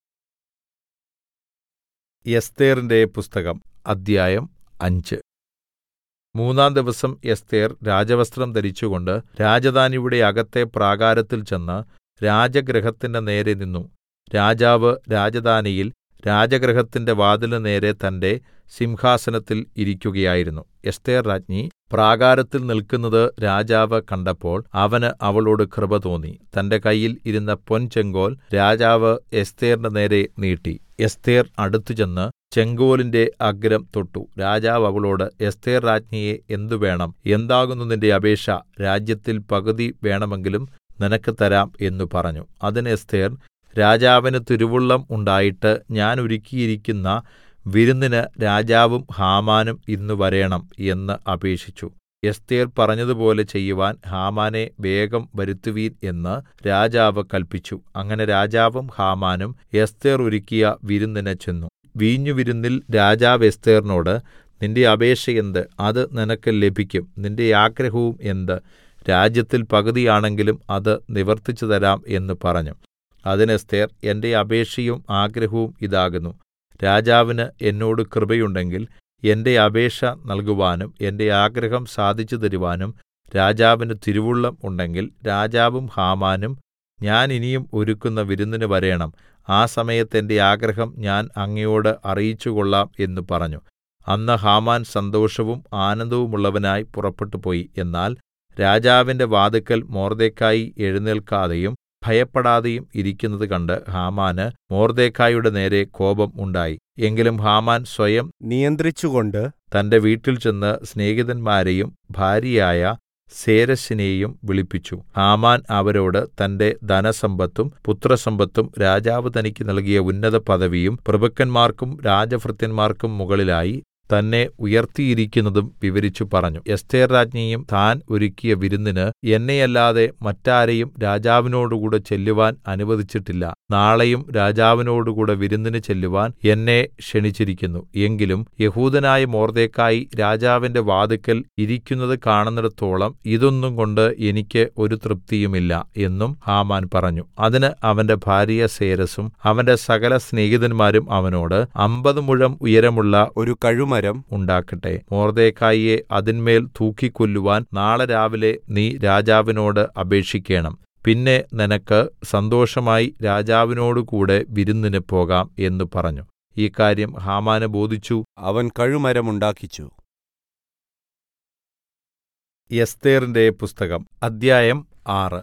എസ്ഥേറിന്റെ പുസ്തകം അദ്ധ്യായം 5. 3-ാം ദിവസം എസ്ഥേർ രാജവസ്ത്രം ധരിച്ചുകൊണ്ട് രാജധാനിയുടെ അകത്തെ പ്രാകാരത്തിൽ ചെന്ന് രാജഗൃഹത്തിന്റെ നേരെ നിന്നു. രാജാവ് രാജധാനിയിൽ രാജഗൃഹത്തിന്റെ വാതിലിന് നേരെ തന്റെ സിംഹാസനത്തിൽ ഇരിക്കുകയായിരുന്നു. എസ്ഥേർ രാജ്ഞി പ്രാകാരത്തിൽ നിൽക്കുന്നത് രാജാവ് കണ്ടപ്പോൾ അവന് അവളോട് കൃപ തോന്നി. തന്റെ കയ്യിൽ ഇരുന്ന പൊൻചെങ്കോൽ രാജാവ് എസ്ഥേറിന്റെ നേരെ നീട്ടി. എസ്ഥേർ അടുത്തുചെന്ന് ചെങ്കോലിന്റെ അഗ്രം തൊട്ടു. രാജാവ് അവളോട്, എസ്ഥേർ രാജ്ഞിയെ എന്ത് വേണം? എന്താകുന്നു നിന്റെ അപേക്ഷ? രാജ്യത്തിൽ പകുതി വേണമെങ്കിലും നിനക്ക് തരാം എന്ന് പറഞ്ഞു. അതിന് എസ്ഥേർ, രാജാവിന് തിരുവുള്ളം ഉണ്ടായിട്ട് ഞാൻ ഒരുക്കിയിരിക്കുന്ന വിരുന്നിന് രാജാവും ഹാമാനും ഇന്ന് വരേണം എന്ന് അപേക്ഷിച്ചു. എസ്ഥേർ പറഞ്ഞതുപോലെ ചെയ്യുവാൻ ഹാമാനെ വേഗം വരുത്തുവീൻ എന്ന് രാജാവ് കല്പിച്ചു. അങ്ങനെ രാജാവും ഹാമാനും എസ്ഥേർ ഒരുക്കിയ വിരുന്നിന് ചെന്നു. വീഞ്ഞുവിരുന്നിൽ രാജാവ് എസ്ഥേറിനോട്, നിന്റെ അപേക്ഷ എന്ത്? അത് നിനക്ക് ലഭിക്കും. നിന്റെ ആഗ്രഹവും എന്ത്? രാജ്യത്തിൽ പകുതിയാണെങ്കിലും അത് നിവർത്തിച്ചു തരാം എന്ന് പറഞ്ഞു. അതിന് എസ്ഥേർ, എന്റെ അപേക്ഷയും ആഗ്രഹവും ഇതാകുന്നു. രാജാവിന് എന്നോട് കൃപയുണ്ടെങ്കിൽ എന്റെ അപേക്ഷ നൽകുവാനും എന്റെ ആഗ്രഹം സാധിച്ചു തരുവാനും രാജാവിന് തിരുവുള്ളം ഉണ്ടെങ്കിൽ രാജാവും ഹാമാനും ഞാൻ ഇനിയും ഒരുക്കുന്ന വിരുന്നിന് വരേണം. ആ സമയത്ത് എന്റെ ആഗ്രഹം ഞാൻ അങ്ങയോട് അറിയിച്ചുകൊള്ളാം എന്ന് പറഞ്ഞു. അന്ന് ഹാമാൻ സന്തോഷവും ആനന്ദവുമുള്ളവനായി പുറപ്പെട്ടുപോയി. എന്നാൽ രാജാവിന്റെ വാതിൽക്കൽ മൊർദെഖായി എഴുന്നേൽക്കാതെയും ഭയപ്പെടാതെയും ഇരിക്കുന്നത് കണ്ട് ഹാമാന് മൊർദെഖായിയുടെ നേരെ കോപം ഉണ്ടായി. എങ്കിലും ഹാമാൻ സ്വയം നിയന്ത്രിച്ചുകൊണ്ട് തന്റെ വീട്ടിൽ ചെന്ന് സ്നേഹിതന്മാരെയും ഭാര്യയായ സേരെശിനെയും വിളിപ്പിച്ചു. ഹാമാൻ അവരോട് തന്റെ ധനസമ്പത്തും പുത്രസമ്പത്തും രാജാവ് തനിക്ക് നൽകിയ ഉന്നത പദവിയും പ്രഭുക്കന്മാർക്കും രാജഭൃത്യന്മാർക്കും മുകളിലായി തന്നെ ഉയർത്തിയിരിക്കുന്നതും വിവരിച്ചു പറഞ്ഞു. എസ്ഥേർ രാജ്ഞിയും താൻ ഒരുക്കിയ വിരുന്നിന് എന്നെയല്ലാതെ മറ്റാരെയും രാജാവിനോടുകൂടെ ചെല്ലുവാൻ അനുവദിച്ചിട്ടില്ല. നാളെയും രാജാവിനോടുകൂടെ വിരുന്നിന് ചെല്ലുവാൻ എന്നെ ക്ഷണിച്ചിരിക്കുന്നു. എങ്കിലും യെഹൂദനായ മൊർദെഖായി രാജാവിന്റെ വാതിൽക്കൽ ഇരിക്കുന്നത് കാണുന്നിടത്തോളം ഇതൊന്നും കൊണ്ട് എനിക്ക് ഒരു തൃപ്തിയുമില്ല എന്നും ഹാമാൻ പറഞ്ഞു. അതിന് അവന്റെ ഭാര്യ സേരെസും അവന്റെ സകല സ്നേഹിതന്മാരും അവനോട് 50 മുഴം ഉയരമുള്ള ഒരു കഴുമരം ഉണ്ടാക്കട്ടെ, മൊർദെഖായിയെ അതിന്മേൽ തൂക്കിക്കൊല്ലുവാൻ നാളെ രാവിലെ നീ രാജാവിനോട് അപേക്ഷിക്കേണം. പിന്നെ നിനക്ക് സന്തോഷമായി രാജാവിനോടുകൂടെ വിരുന്നിന് പോകാം എന്ന് പറഞ്ഞു. ഈ കാര്യം ഹാമാന് ബോധിച്ചു. അവൻ കഴുമരം ഉണ്ടാക്കിച്ചു. എസ്ഥേറിന്റെ പുസ്തകം അദ്ധ്യായം 6.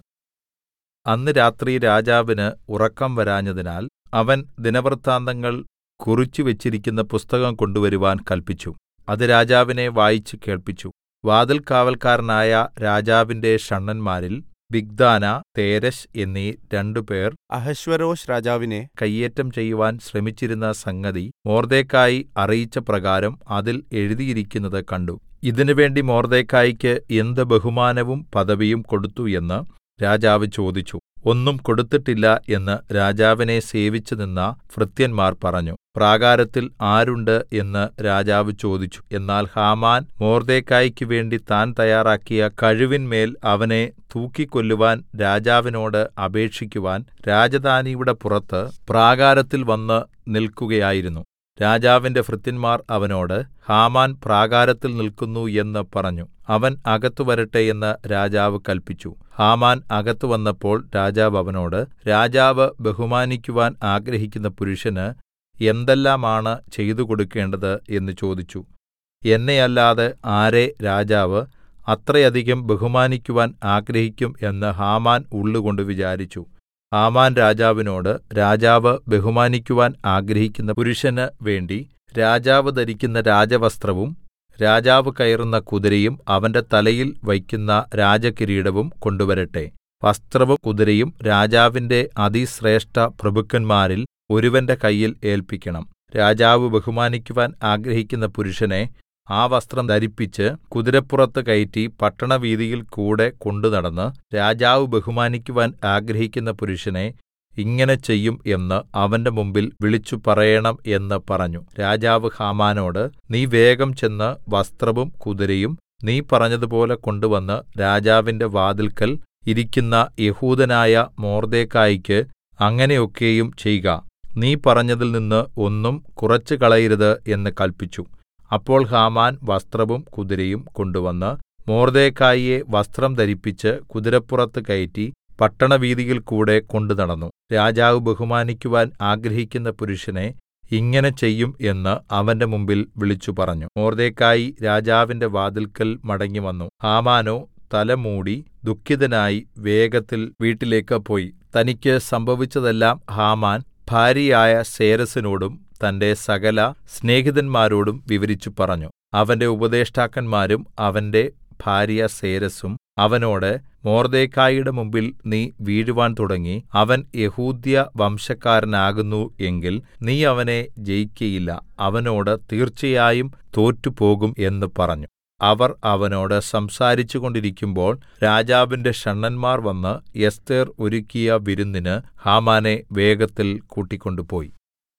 അന്ന് രാത്രി രാജാവിന് ഉറക്കം വരാഞ്ഞതിനാൽ അവൻ ദിനവൃത്താന്തങ്ങൾ കുറിച്ചുവെച്ചിരിക്കുന്ന പുസ്തകം കൊണ്ടുവരുവാൻ കല്പിച്ചു. അത് രാജാവിനെ വായിച്ചു കേൾപ്പിച്ചു. വാതിൽ കാവൽക്കാരനായ രാജാവിന്റെ ഷണ്ഡന്മാരിൽ ബിഗ്ദാന, തേരെശ് എന്നീ 2 പേർ അഹശ്വേരോശ് രാജാവിനെ കയ്യേറ്റം ചെയ്യുവാൻ ശ്രമിച്ചിരുന്ന സംഗതി മൊർദെഖായി അറിയിച്ച പ്രകാരം അതിൽ എഴുതിയിരിക്കുന്നത് കണ്ടു. ഇതിനുവേണ്ടി മൊർദെഖായിക്ക് എന്ത് ബഹുമാനവും പദവിയും കൊടുത്തു എന്ന് രാജാവ് ചോദിച്ചു. ഒന്നും കൊടുത്തിട്ടില്ല എന്ന് രാജാവിനെ സേവിച്ചുനിന്ന ഭൃത്യന്മാർ പറഞ്ഞു. പ്രാകാരത്തിൽ ആരുണ്ട് എന്ന് രാജാവ് ചോദിച്ചു. എന്നാൽ ഹാമാൻ മൊർദെഖായിക്ക് വേണ്ടി താൻ തയ്യാറാക്കിയ കഴുവിന്മേൽ അവനെ തൂക്കിക്കൊല്ലുവാൻ രാജാവിനോട് അപേക്ഷിക്കുവാൻ രാജധാനിയുടെ പുറത്ത് പ്രാകാരത്തിൽ വന്ന് നിൽക്കുകയായിരുന്നു. രാജാവിന്റെ ഭൃത്യന്മാർ അവനോട്, ഹാമാൻ പ്രാകാരത്തിൽ നിൽക്കുന്നു എന്ന് പറഞ്ഞു. അവൻ അകത്ത് വരട്ടെ എന്ന് രാജാവ് കല്പിച്ചു. ഹാമാൻ അകത്ത് വന്നപ്പോൾ രാജാവ് അവനോട്, രാജാവ് ബഹുമാനിക്കുവാൻ ആഗ്രഹിക്കുന്ന പുരുഷന് എന്തെല്ലാമാണ് ചെയ്തു കൊടുക്കേണ്ടത് എന്ന് ചോദിച്ചു. എന്നെയല്ലാതെ ആരെ രാജാവ് അത്രയധികം ബഹുമാനിക്കുവാൻ ആഗ്രഹിക്കും എന്ന് ഹാമാൻ ഉള്ളുകൊണ്ട് വിചാരിച്ചു. ഹാമാൻ രാജാവിനോട്, രാജാവ് ബഹുമാനിക്കുവാൻ ആഗ്രഹിക്കുന്ന പുരുഷന് വേണ്ടി രാജാവ് ധരിക്കുന്ന രാജവസ്ത്രവും രാജാവ് കയറുന്ന കുതിരയും അവന്റെ തലയിൽ വയ്ക്കുന്ന രാജകിരീടവും കൊണ്ടുവരട്ടെ. വസ്ത്രവും കുതിരയും രാജാവിന്റെ അതിശ്രേഷ്ഠ പ്രഭുക്കന്മാരിൽ ഒരുവന്റെ കയ്യിൽ ഏല്പിക്കണം. രാജാവ് ബഹുമാനിക്കുവാൻ ആഗ്രഹിക്കുന്ന പുരുഷനെ ആ വസ്ത്രം ധരിപ്പിച്ച് കുതിരപ്പുറത്ത് കയറ്റി പട്ടണവീഥിയിൽ കൂടെ കൊണ്ടുനടന്ന് രാജാവ് ബഹുമാനിക്കുവാൻ ആഗ്രഹിക്കുന്ന പുരുഷനെ ഇങ്ങനെ ചെയ്യും എന്ന് അവന്റെ മുമ്പിൽ വിളിച്ചു പറയണം എന്ന് പറഞ്ഞു. രാജാവ് ഹാമാനോട്, നീ വേഗം ചെന്ന് വസ്ത്രവും കുതിരയും നീ പറഞ്ഞതുപോലെ കൊണ്ടുവന്ന് രാജാവിന്റെ വാതിൽക്കൽ ഇരിക്കുന്ന യെഹൂദനായ മൊർദെഖായിക്ക് അങ്ങനെയൊക്കെയും ചെയ്ക. നീ പറഞ്ഞതിൽ നിന്ന് ഒന്നും കുറച്ചുകളയരുത് എന്ന് കല്പിച്ചു. അപ്പോൾ ഹാമാൻ വസ്ത്രവും കുതിരയും കൊണ്ടുവന്ന് മൊർദെഖായിയെ വസ്ത്രം ധരിപ്പിച്ച് കുതിരപ്പുറത്ത് കയറ്റി പട്ടണവീഥിയിൽ കൂടെ കൊണ്ടുനടന്നു. രാജാവ് ബഹുമാനിക്കുവാൻ ആഗ്രഹിക്കുന്ന പുരുഷനെ ഇങ്ങനെ ചെയ്യും എന്ന് അവന്റെ മുമ്പിൽ വിളിച്ചു പറഞ്ഞു. മൊർദെഖായി രാജാവിന്റെ വാതിൽക്കൽ മടങ്ങിവന്നു. ഹാമാനോ തലമൂടി ദുഃഖിതനായി വേഗത്തിൽ വീട്ടിലേക്ക് പോയി. തനിക്ക് സംഭവിച്ചതെല്ലാം ഹാമാൻ ഭാര്യയായ സേരെസിനോടും തന്റെ സകല സ്നേഹിതന്മാരോടും വിവരിച്ചു പറഞ്ഞു. അവന്റെ ഉപദേഷ്ടാക്കന്മാരും അവന്റെ ഭാര്യ സേരെസും അവനോട്, മൊർദെഖായിയുടെ മുമ്പിൽ നീ വീഴുവാൻ തുടങ്ങി. അവൻ യെഹൂദ്യ വംശക്കാരനാകുന്നു എങ്കിൽ നീ അവനെ ജയിക്കയില്ല. അവനോട് തീർച്ചയായും തോറ്റുപോകും എന്ന് പറഞ്ഞു. അവർ അവനോട് സംസാരിച്ചുകൊണ്ടിരിക്കുമ്പോൾ രാജാവിന്റെ ഷണ്ഡന്മാർ വന്ന് എസ്ഥേർ ഒരുക്കിയ വിരുന്നിന് ഹാമാനെ വേഗത്തിൽ കൂട്ടിക്കൊണ്ടുപോയി.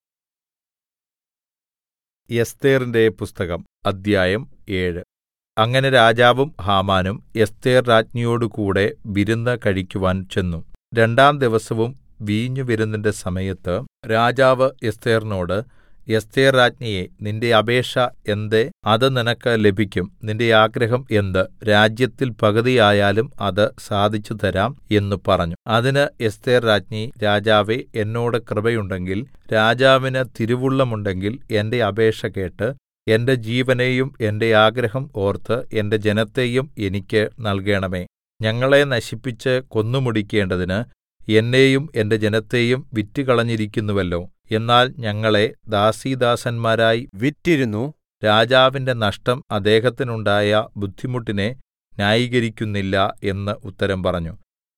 എസ്ഥേറിന്റെ പുസ്തകം അദ്ധ്യായം 7. അങ്ങനെ രാജാവും ഹാമാനും എസ്ഥേർ രാജ്ഞിയോടുകൂടെ വിരുന്ന് കഴിക്കുവാൻ ചെന്നു. 2-ാം ദിവസവും വീഞ്ഞുവിരുന്നിന്റെ സമയത്ത് രാജാവ് എസ്ഥേറിനോട്, എസ്ഥേർ രാജ്ഞിയേ, നിന്റെ അപേക്ഷ എന്ത്? അത് നിനക്ക് ലഭിക്കും. നിന്റെ ആഗ്രഹം എന്ത്? രാജ്യത്തിൽ പകുതിയായാലും അത് സാധിച്ചു തരാം എന്ന് പറഞ്ഞു. അതിന് എസ്ഥേർ രാജ്ഞി, രാജാവേ, എന്നോട് കൃപയുണ്ടെങ്കിൽ, രാജാവിന് തിരുവുള്ളമുണ്ടെങ്കിൽ എന്റെ അപേക്ഷ കേട്ട് എന്റെ ജീവനെയും എന്റെ ആഗ്രഹം ഓർത്ത് എന്റെ ജനത്തെയും എനിക്ക് നൽകണമേ. ഞങ്ങളെ നശിപ്പിച്ച് കൊന്നുമുടിക്കേണ്ടതിന് എന്നെയും എന്റെ ജനത്തെയും വിറ്റുകളഞ്ഞിരിക്കുന്നുവല്ലോ. എന്നാൽ ഞങ്ങളെ ദാസീദാസന്മാരായി വിറ്റിരുന്നു. രാജാവിന്റെ നഷ്ടം അദ്ദേഹത്തിനുണ്ടായ ബുദ്ധിമുട്ടിനെ ന്യായീകരിക്കുന്നില്ല എന്ന് ഉത്തരം പറഞ്ഞു.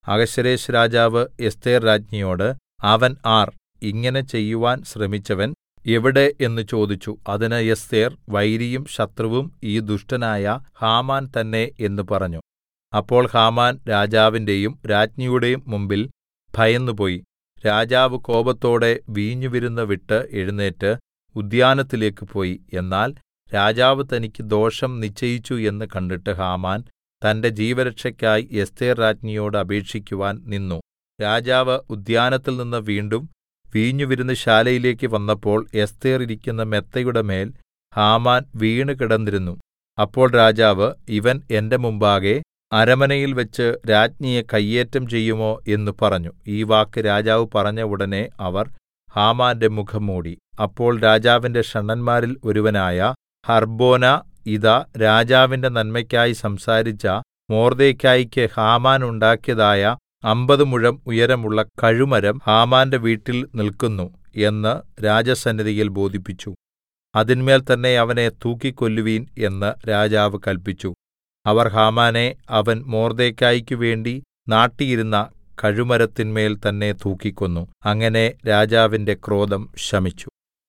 അഹശ്വേരോശ് രാജാവ് എസ്ഥേർ രാജ്ഞിയോട്, അവൻ ആർ? ഇങ്ങനെ ചെയ്യുവാൻ ശ്രമിച്ചവൻ എവിടെ എന്ന് ചോദിച്ചു. അതിന് എസ്ഥേർ, വൈരിയും ശത്രുവും ഈ ദുഷ്ടനായ ഹാമാൻ തന്നെ എന്ന് പറഞ്ഞു. അപ്പോൾ ഹാമാൻ രാജാവിന്റെയും രാജ്ഞിയുടെയും മുമ്പിൽ ഭയന്നുപോയി. രാജാവ് കോപത്തോടെ വീഞ്ഞുവിരുന്ന് വിട്ട് എഴുന്നേറ്റ് ഉദ്യാനത്തിലേക്ക് പോയി. എന്നാൽ രാജാവ് തനിക്ക് ദോഷം നിശ്ചയിച്ചു എന്ന് കണ്ടിട്ട് ഹാമാൻ തന്റെ ജീവരക്ഷയ്ക്കായി എസ്ഥേർ രാജ്ഞിയോട് അപേക്ഷിക്കുവാൻ നിന്നു. രാജാവ് ഉദ്യാനത്തിൽ നിന്ന് വീണ്ടും വീഞ്ഞുവിരുന്നുശാലയിലേക്ക് വന്നപ്പോൾ എസ്ഥേർ ഇരിക്കുന്ന മെത്തയുടെ മേൽ ഹാമാൻ വീണുകിടന്നിരുന്നു. അപ്പോൾ രാജാവ്, ഇവൻ എന്റെ മുമ്പാകെ അരമനയിൽ വെച്ച് രാജ്ഞിയെ കയ്യേറ്റം ചെയ്യുമോ എന്ന് പറഞ്ഞു. ഈ വാക്ക് രാജാവ് പറഞ്ഞ ഉടനെ അവർ ഹാമാന്റെ മുഖം മൂടി. അപ്പോൾ രാജാവിന്റെ ഷണ്ഡന്മാരിൽ ഒരുവനായ ഹർബ്ബോനാ, ഇതാ രാജാവിന്റെ നന്മയ്ക്കായി സംസാരിച്ച മൊർദെഖായിക്ക് ഹാമാൻ ഉണ്ടാക്കിയതായ 50 മുഴം ഉയരമുള്ള കഴുമരം ഹാമാന്റെ വീട്ടിൽ നിൽക്കുന്നു എന്ന് രാജസന്നിധിയിൽ ബോധിപ്പിച്ചു. അതിന്മേൽ തന്നെ അവനെ തൂക്കിക്കൊല്ലുവിൻ എന്ന് രാജാവ് കല്പിച്ചു. അവർ ഹാമാനെ അവൻ മൊർദെഖായിക്ക് വേണ്ടി നാട്ടിയിരുന്ന കഴുമരത്തിന്മേൽ തന്നെ തൂക്കിക്കൊന്നു. അങ്ങനെ രാജാവിന്റെ ക്രോധം ശമിച്ചു.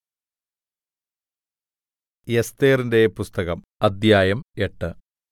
എസ്ഥേറിന്റെ പുസ്തകം അദ്ധ്യായം 8.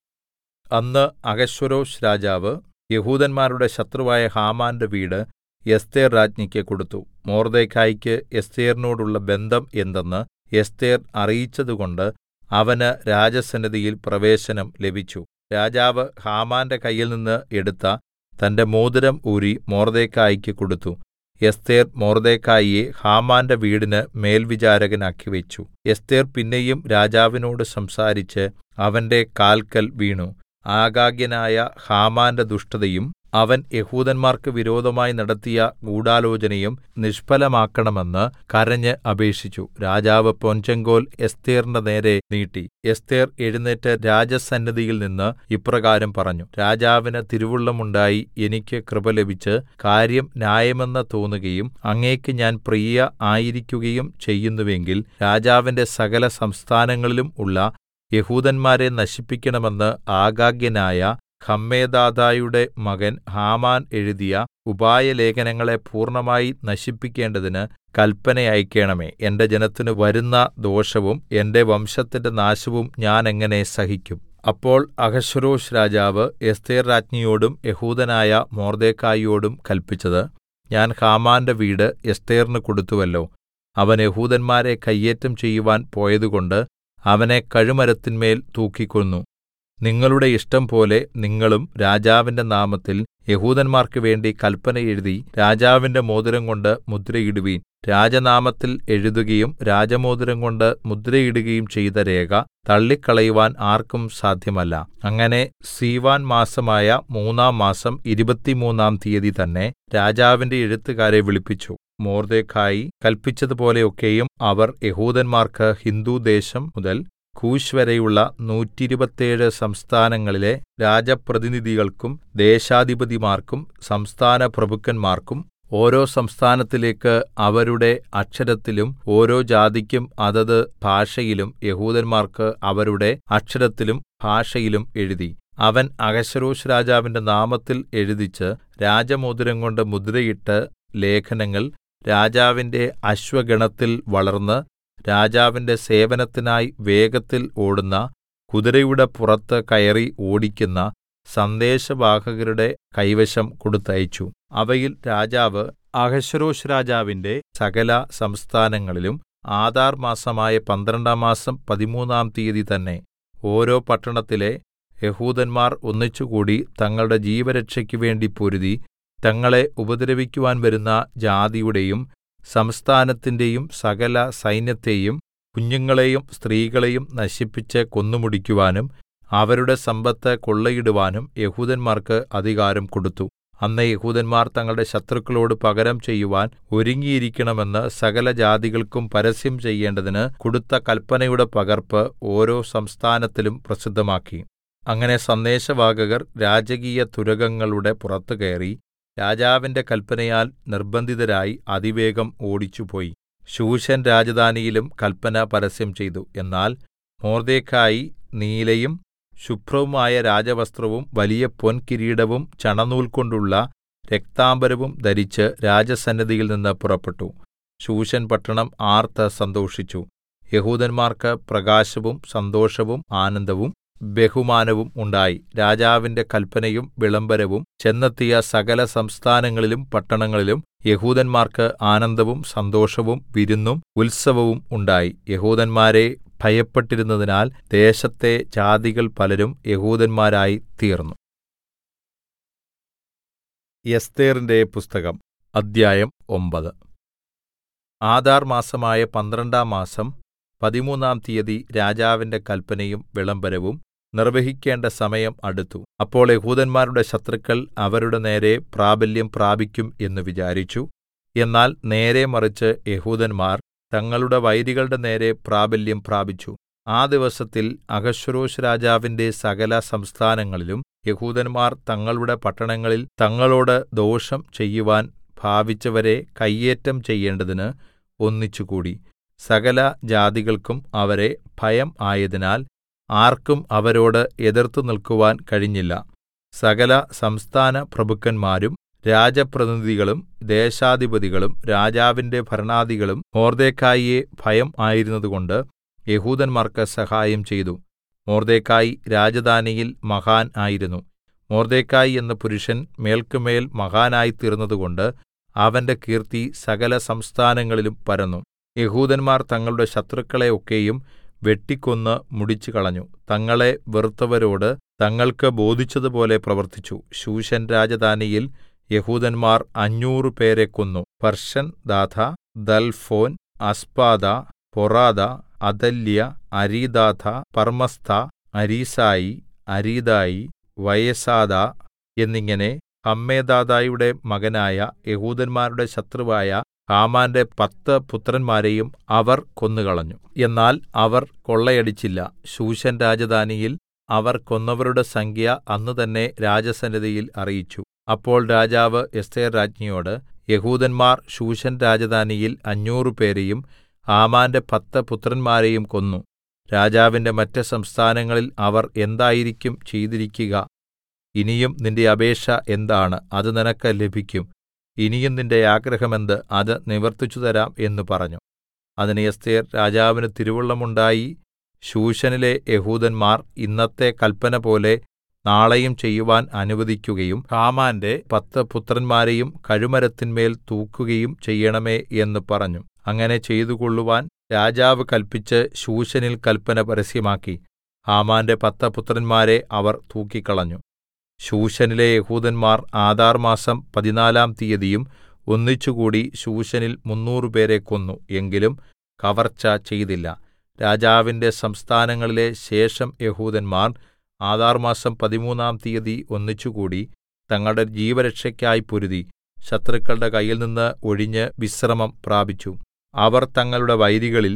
അന്ന് അഹശ്വേരോശ് രാജാവ് യെഹൂദന്മാരുടെ ശത്രുവായ ഹാമാന്റെ വീട് എസ്ഥേർ രാജ്ഞിക്ക് കൊടുത്തു. മൊർദെഖായിക്ക് എസ്ഥേറിനോടുള്ള ബന്ധം എന്തെന്ന് എസ്ഥേർ അറിയിച്ചതുകൊണ്ട് അവന് രാജസന്നിധിയിൽ പ്രവേശനം ലഭിച്ചു. രാജാവ് ഹാമാന്റെ കയ്യിൽനിന്ന് എടുത്ത തന്റെ മോതിരം ഊരി മൊർദെഖായിക്ക് കൊടുത്തു. എസ്ഥേർ മൊർദെഖായിയെ ഹാമാന്റെ വീടിന് മേൽവിചാരകനാക്കി വെച്ചു. എസ്ഥേർ പിന്നെയും രാജാവിനോട് സംസാരിച്ച് അവന്റെ കാൽക്കൽ വീണു. ആഗാഗ്യനായ ഹാമാന്റെ ദുഷ്ടതയും അവൻ യെഹൂദന്മാർക്ക് വിരോധമായി നടത്തിയ ഗൂഢാലോചനയും നിഷ്ഫലമാക്കണമെന്ന് കരഞ്ഞ് അപേക്ഷിച്ചു. രാജാവ് പൊൻചെങ്കോൽ എസ്ഥേറിന്റെ നേരെ നീട്ടി. എസ്ഥേർ എഴുന്നേറ്റ് രാജസന്നിധിയിൽ നിന്ന് ഇപ്രകാരം പറഞ്ഞു: രാജാവിന് തിരുവുള്ളമുണ്ടായി എനിക്ക് കൃപ ലഭിച്ച് കാര്യം ന്യായമെന്ന് തോന്നുകയും അങ്ങേക്ക് ഞാൻ പ്രിയ ആയിരിക്കുകയും ചെയ്യുന്നുവെങ്കിൽ രാജാവിന്റെ സകല സംസ്ഥാനങ്ങളിലും ഉള്ള യെഹൂദന്മാരെ നശിപ്പിക്കണമെന്ന് ആഗാഗ്യനായ ഹമ്മെദാഥയുടെ മകൻ ഹാമാൻ എഴുതിയ ഉപായലേഖനങ്ങളെ പൂർണ്ണമായി നശിപ്പിക്കേണ്ടതിന് കല്പന അയക്കേണമേ. എന്റെ ജനത്തിന് വരുന്ന ദോഷവും എന്റെ വംശത്തിന്റെ നാശവും ഞാൻ എങ്ങനെ സഹിക്കും? അപ്പോൾ അഹശ്വേരോശ് രാജാവ് എസ്ഥേർ രാജ്ഞിയോടും യെഹൂദനായ മൊർദെഖായിയോടും കല്പിച്ചത്: ഞാൻ ഹാമാന്റെ വീട് എസ്ഥേറിന് കൊടുത്തുവല്ലോ. അവൻ യെഹൂദന്മാരെ കയ്യേറ്റം ചെയ്യുവാൻ പോയതുകൊണ്ട് അവനെ കഴുമരത്തിന്മേൽ തൂക്കിക്കൊന്നു. നിങ്ങളുടെ ഇഷ്ടം പോലെ നിങ്ങളും രാജാവിന്റെ നാമത്തിൽ യെഹൂദന്മാർക്ക് വേണ്ടി കല്പന എഴുതി രാജാവിന്റെ മോതിരം കൊണ്ട് മുദ്രയിടുവിൻ. രാജനാമത്തിൽ എഴുതുകയും രാജമോതിരം കൊണ്ട് മുദ്രയിടുകയും ചെയ്ത രേഖ തള്ളിക്കളയുവാൻ ആർക്കും സാധ്യമല്ല. അങ്ങനെ സീവാൻ മാസമായ 3-ാം മാസം 23-ാം തീയതി തന്നെ രാജാവിന്റെ എഴുത്തുകാരെ വിളിപ്പിച്ചു. മൊർദെഖായി കല്പിച്ചതുപോലെയൊക്കെയും അവർ യഹൂദന്മാർക്ക് ഹിന്ദുദേശം മുതൽ കൂശ് വരെയുള്ള 127 സംസ്ഥാനങ്ങളിലെ രാജപ്രതിനിധികൾക്കും ദേശാധിപതിമാർക്കും സംസ്ഥാന പ്രഭുക്കന്മാർക്കും ഓരോ സംസ്ഥാനത്തിലേക്ക് അവരുടെ അക്ഷരത്തിലും ഓരോ ജാതിക്കും അതത് ഭാഷയിലും യഹൂദന്മാർക്ക് അവരുടെ അക്ഷരത്തിലും ഭാഷയിലും എഴുതി. അവൻ അഹശ്വേരോശ് രാജാവിന്റെ നാമത്തിൽ എഴുതിച്ച് രാജമോതിരം കൊണ്ട് മുദ്രയിട്ട് ലേഖനങ്ങൾ രാജാവിന്റെ അശ്വഗണത്തിൽ വളർന്ന് രാജാവിന്റെ സേവനത്തിനായി വേഗത്തിൽ ഓടുന്ന കുതിരയുടെ പുറത്ത് കയറി ഓടിക്കുന്ന സന്ദേശവാഹകരുടെ കൈവശം കൊടുത്തയച്ചു. അവയിൽ രാജാവ് അഹശ്വേരോശ് രാജാവിന്റെ സകല സംസ്ഥാനങ്ങളിലും ആദാർ മാസമായ 12-ാം മാസം 13-ാം തീയതി തന്നെ ഓരോ പട്ടണത്തിലെ യഹൂദന്മാർ ഒന്നിച്ചുകൂടി തങ്ങളുടെ ജീവരക്ഷയ്ക്ക് വേണ്ടി പൊരുതി തങ്ങളെ ഉപദ്രവിക്കുവാൻ വരുന്ന ജാതിയുടെയും സംസ്ഥാനത്തിന്റെയും സകല സൈന്യത്തെയും കുഞ്ഞുങ്ങളെയും സ്ത്രീകളെയും നശിപ്പിച്ച് കൊന്നുമുടിക്കുവാനും അവരുടെ സമ്പത്ത് കൊള്ളയിടുവാനും യഹൂദന്മാർക്ക് അധികാരം കൊടുത്തു. അന്ന് യഹൂദന്മാർ തങ്ങളുടെ ശത്രുക്കളോട് പകരം ചെയ്യുവാൻ ഒരുങ്ങിയിരിക്കണമെന്ന് സകല ജാതികൾക്കും പരസ്യം ചെയ്യേണ്ടതിന് കൊടുത്ത കല്പനയുടെ പകർപ്പ് ഓരോ സംസ്ഥാനത്തിലും പ്രസിദ്ധമാക്കി. അങ്ങനെ സന്ദേശവാഹകർ രാജകീയ തുരഗങ്ങളുടെ പുറത്തു കയറി രാജാവിന്റെ കല്പനയാൽ നിർബന്ധിതരായി അതിവേഗം ഓടിച്ചുപോയി. ശൂശൻ രാജധാനിയിലും കല്പന പരസ്യം ചെയ്തു. എന്നാൽ മൊർദെഖായി നീലയും ശുഭ്രവുമായ രാജവസ്ത്രവും വലിയ പൊൻകിരീടവും ചണനൂൽ കൊണ്ടുള്ള രക്താംബരവും ധരിച്ച് രാജസന്നിധിയിൽ നിന്ന് പുറപ്പെട്ടു. ശൂശൻ പട്ടണം ആർത്ത് സന്തോഷിച്ചു. യെഹൂദന്മാർക്ക് പ്രകാശവും സന്തോഷവും ആനന്ദവും ബഹുമാനവും ഉണ്ടായി. രാജാവിന്റെ കല്പനയും വിളംബരവും ചെന്നെത്തിയ സകല സംസ്ഥാനങ്ങളിലും പട്ടണങ്ങളിലും യെഹൂദന്മാർക്ക് ആനന്ദവും സന്തോഷവും വിരുന്നും ഉത്സവവും ഉണ്ടായി. യെഹൂദന്മാരെ ഭയപ്പെട്ടിരുന്നതിനാൽ ദേശത്തെ ജാതികൾ പലരും യെഹൂദന്മാരായി തീർന്നു. എസ്ഥേറിന്റെ പുസ്തകം അദ്ധ്യായം 9. ആദാർ മാസമായ 12-ാം മാസം 13-ാം തീയതി രാജാവിന്റെ കല്പനയും വിളംബരവും നിർവഹിക്കേണ്ട സമയം അടുത്തു. അപ്പോൾ യെഹൂദന്മാരുടെ ശത്രുക്കൾ അവരുടെ നേരെ പ്രാബല്യം പ്രാപിക്കും എന്ന് വിചാരിച്ചു. എന്നാൽ നേരെ മറിച്ച് യെഹൂദന്മാർ തങ്ങളുടെ വൈരികളുടെ നേരെ പ്രാബല്യം പ്രാപിച്ചു. ആ ദിവസത്തിൽ അഹശ്വേരോശ് രാജാവിന്റെ സകല സംസ്ഥാനങ്ങളിലും യെഹൂദന്മാർ തങ്ങളുടെ പട്ടണങ്ങളിൽ തങ്ങളോട് ദോഷം ചെയ്യുവാൻ ഭാവിച്ചവരെ കയ്യേറ്റം ചെയ്യേണ്ടതിന് ഒന്നിച്ചുകൂടി. സകല ജാതികൾക്കും അവരെ ഭയം ആയതിനാൽ ആർക്കും അവരോട് എതിർത്ത് നിൽക്കുവാൻ കഴിഞ്ഞില്ല. സകല സംസ്ഥാന പ്രഭുക്കന്മാരും രാജപ്രതിനിധികളും ദേശാധിപതികളും രാജാവിന്റെ ഭരണാധികളും മൊർദെഖായിയെ ഭയം ആയിരുന്നതുകൊണ്ട് യെഹൂദന്മാർക്ക് സഹായം ചെയ്തു. മൊർദെഖായി രാജധാനിയിൽ മഹാൻ ആയിരുന്നു. മൊർദെഖായി എന്ന പുരുഷൻ മേൽക്കുമേൽ മഹാനായിത്തീർന്നതുകൊണ്ട് അവന്റെ കീർത്തി സകല സംസ്ഥാനങ്ങളിലും പരന്നു. യെഹൂദന്മാർ തങ്ങളുടെ ശത്രുക്കളെ ഒക്കെയും വെട്ടിക്കൊന്ന് മുടിച്ചുകളഞ്ഞു. തങ്ങളെ വെറുത്തവരോട് തങ്ങൾക്ക് ബോധിച്ചതുപോലെ പ്രവർത്തിച്ചു. ശൂശൻ രാജധാനിയിൽ യഹൂദന്മാർ 500 പേരെ കൊന്നു. പർശൻദാഥ, ദൽഫോൻ, അസ്പാദ, പൊറാദ, അദല്യ, അരീദാഥ, പർമ്മസ്ത, അരീസായി, അരീദായി, വയസാദ എന്നിങ്ങനെ ഹമ്മെദാഥയുടെ മകനായ യെഹൂദന്മാരുടെ ശത്രുവായ ഹാമാന്റെ 10 പുത്രന്മാരെയും അവർ കൊന്നുകളഞ്ഞു. എന്നാൽ അവർ കൊള്ളയടിച്ചില്ല. ശൂശൻ രാജധാനിയിൽ അവർ കൊന്നവരുടെ സംഖ്യ അന്ന് തന്നെ രാജസന്നിധിയിൽ അറിയിച്ചു. അപ്പോൾ രാജാവ് എസ്ഥേർ രാജ്ഞിയോട്, യെഹൂദന്മാർ ശൂശൻ രാജധാനിയിൽ 500 പേരെയും ഹാമാന്റെ 10 പുത്രന്മാരെയും കൊന്നു. രാജാവിന്റെ മറ്റ് സംസ്ഥാനങ്ങളിൽ അവർ എന്തായിരിക്കും ചെയ്തിരിക്കുക? ഇനിയും നിന്റെ അപേക്ഷ എന്താണ്? അത് നിനക്ക് ലഭിക്കും. ഇനിയും നിന്റെ ആഗ്രഹം എന്ത്? അത് നിവർത്തിച്ചു തരാം എന്ന് പറഞ്ഞു. അതിന് എസ്ഥേർ രാജാവിന് തിരുവുള്ളമുണ്ടായി ശൂശനിലെ യെഹൂദന്മാർ ഇന്നത്തെ കല്പന പോലെ നാളെയും ചെയ്യുവാൻ അനുവദിക്കുകയും ഹാമാന്റെ 10 പുത്രന്മാരെയും കഴുമരത്തിന്മേൽ തൂക്കുകയും ചെയ്യണമേ എന്ന് പറഞ്ഞു. അങ്ങനെ ചെയ്തുകൊള്ളുവാൻ രാജാവ് കല്പിച്ച് ശൂശനിൽ കല്പന പരസ്യമാക്കി. ഹാമാന്റെ 10 പുത്രന്മാരെ അവർ തൂക്കിക്കളഞ്ഞു. ശൂശനിലെ യെഹൂദന്മാർ ആദാർ മാസം 14-ാം തീയതിയും ഒന്നിച്ചുകൂടി ശൂശനിൽ 300 പേരെ കൊന്നു. എങ്കിലും കവർച്ച ചെയ്തില്ല. രാജാവിന്റെ സംസ്ഥാനങ്ങളിലെ ശേഷം യെഹൂദന്മാർ ആദാർ മാസം 13-ാം തീയതി ഒന്നിച്ചുകൂടി തങ്ങളുടെ ജീവരക്ഷയ്ക്കായി പൊരുതി ശത്രുക്കളുടെ കയ്യിൽനിന്ന് ഒഴിഞ്ഞ് വിശ്രമം പ്രാപിച്ചു. അവർ തങ്ങളുടെ വൈരികളിൽ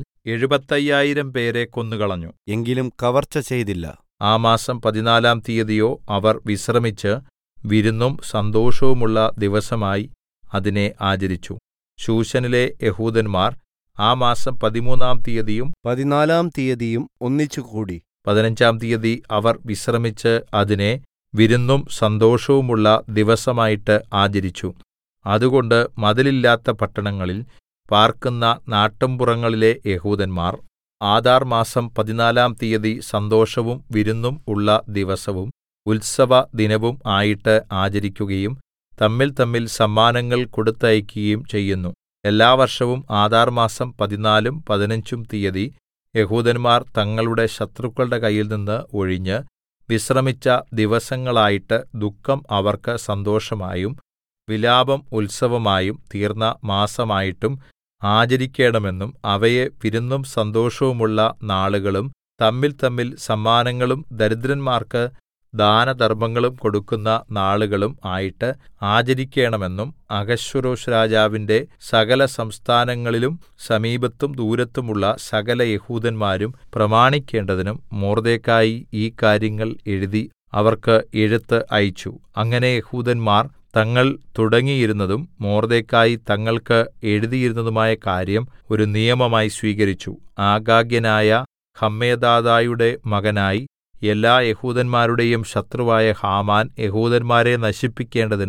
75,000 പേരെ കൊന്നുകളഞ്ഞു. എങ്കിലും കവർച്ച ചെയ്തില്ല. ആ മാസം 14-ാം തീയതിയോ അവർ വിശ്രമിച്ച് വിരുന്നും സന്തോഷവുമുള്ള ദിവസമായി അതിനെ ആചരിച്ചു. ശൂശനിലെ യഹൂദന്മാർ ആ മാസം 13-ാം തീയതിയും 14-ാം തീയതിയും ഒന്നിച്ചുകൂടി 15-ാം തീയതി അവർ വിശ്രമിച്ച് അതിനെ വിരുന്നും സന്തോഷവുമുള്ള ദിവസമായിട്ട് ആചരിച്ചു. അതുകൊണ്ട് മതിലില്ലാത്ത പട്ടണങ്ങളിൽ പാർക്കുന്ന നാട്ടുംപുറങ്ങളിലെ യഹൂദന്മാർ ആദാർ മാസം 14-ാം തീയതി സന്തോഷവും വിരുന്നും ഉള്ള ദിവസവും ഉത്സവ ദിനവും ആയിട്ട് ആചരിക്കുകയും തമ്മിൽ സമ്മാനങ്ങൾ കൊടുത്തയക്കുകയും ചെയ്യുന്നു. എല്ലാ വർഷവും ആദാർ മാസം 14-ഉം 15-ഉം തീയതി യഹൂദന്മാർ തങ്ങളുടെ ശത്രുക്കളുടെ കയ്യിൽനിന്ന് ഒഴിഞ്ഞ് വിശ്രമിച്ച ദിവസങ്ങളായിട്ട് ദുഃഖം അവർക്ക് സന്തോഷമായും വിലാപം ഉത്സവമായും തീർന്ന മാസമായിട്ടും ആചരിക്കേണമെന്നും അവയെ വിരുന്നും സന്തോഷവുമുള്ള നാളുകളും തമ്മിൽ സമ്മാനങ്ങളും ദരിദ്രന്മാർക്ക് ദാനധർമ്മങ്ങളും കൊടുക്കുന്ന നാളുകളും ആയിട്ട് ആചരിക്കേണമെന്നും അഹശ്വേരോശ് രാജാവിന്റെ സകല സംസ്ഥാനങ്ങളിലും സമീപത്തും ദൂരത്തുമുള്ള സകല യഹൂദന്മാരും പ്രമാണിക്കേണ്ടതിനും മൊർദെഖായി ഈ കാര്യങ്ങൾ എഴുതി അവർക്ക് എഴുത്ത് അയച്ചു. അങ്ങനെ യഹൂദന്മാർ തങ്ങൾ തുടങ്ങിയിരുന്നതും മൊർദെഖായി തങ്ങൾക്ക് എഴുതിയിരുന്നതുമായ കാര്യം ഒരു നിയമമായി സ്വീകരിച്ചു. ആഗാഗ്യനായ ഹമ്മെദാഥയുടെ മകനായി എല്ലാ യഹൂദന്മാരുടെയും ശത്രുവായ ഹാമാൻ യഹൂദന്മാരെ നശിപ്പിക്കേണ്ടതിന്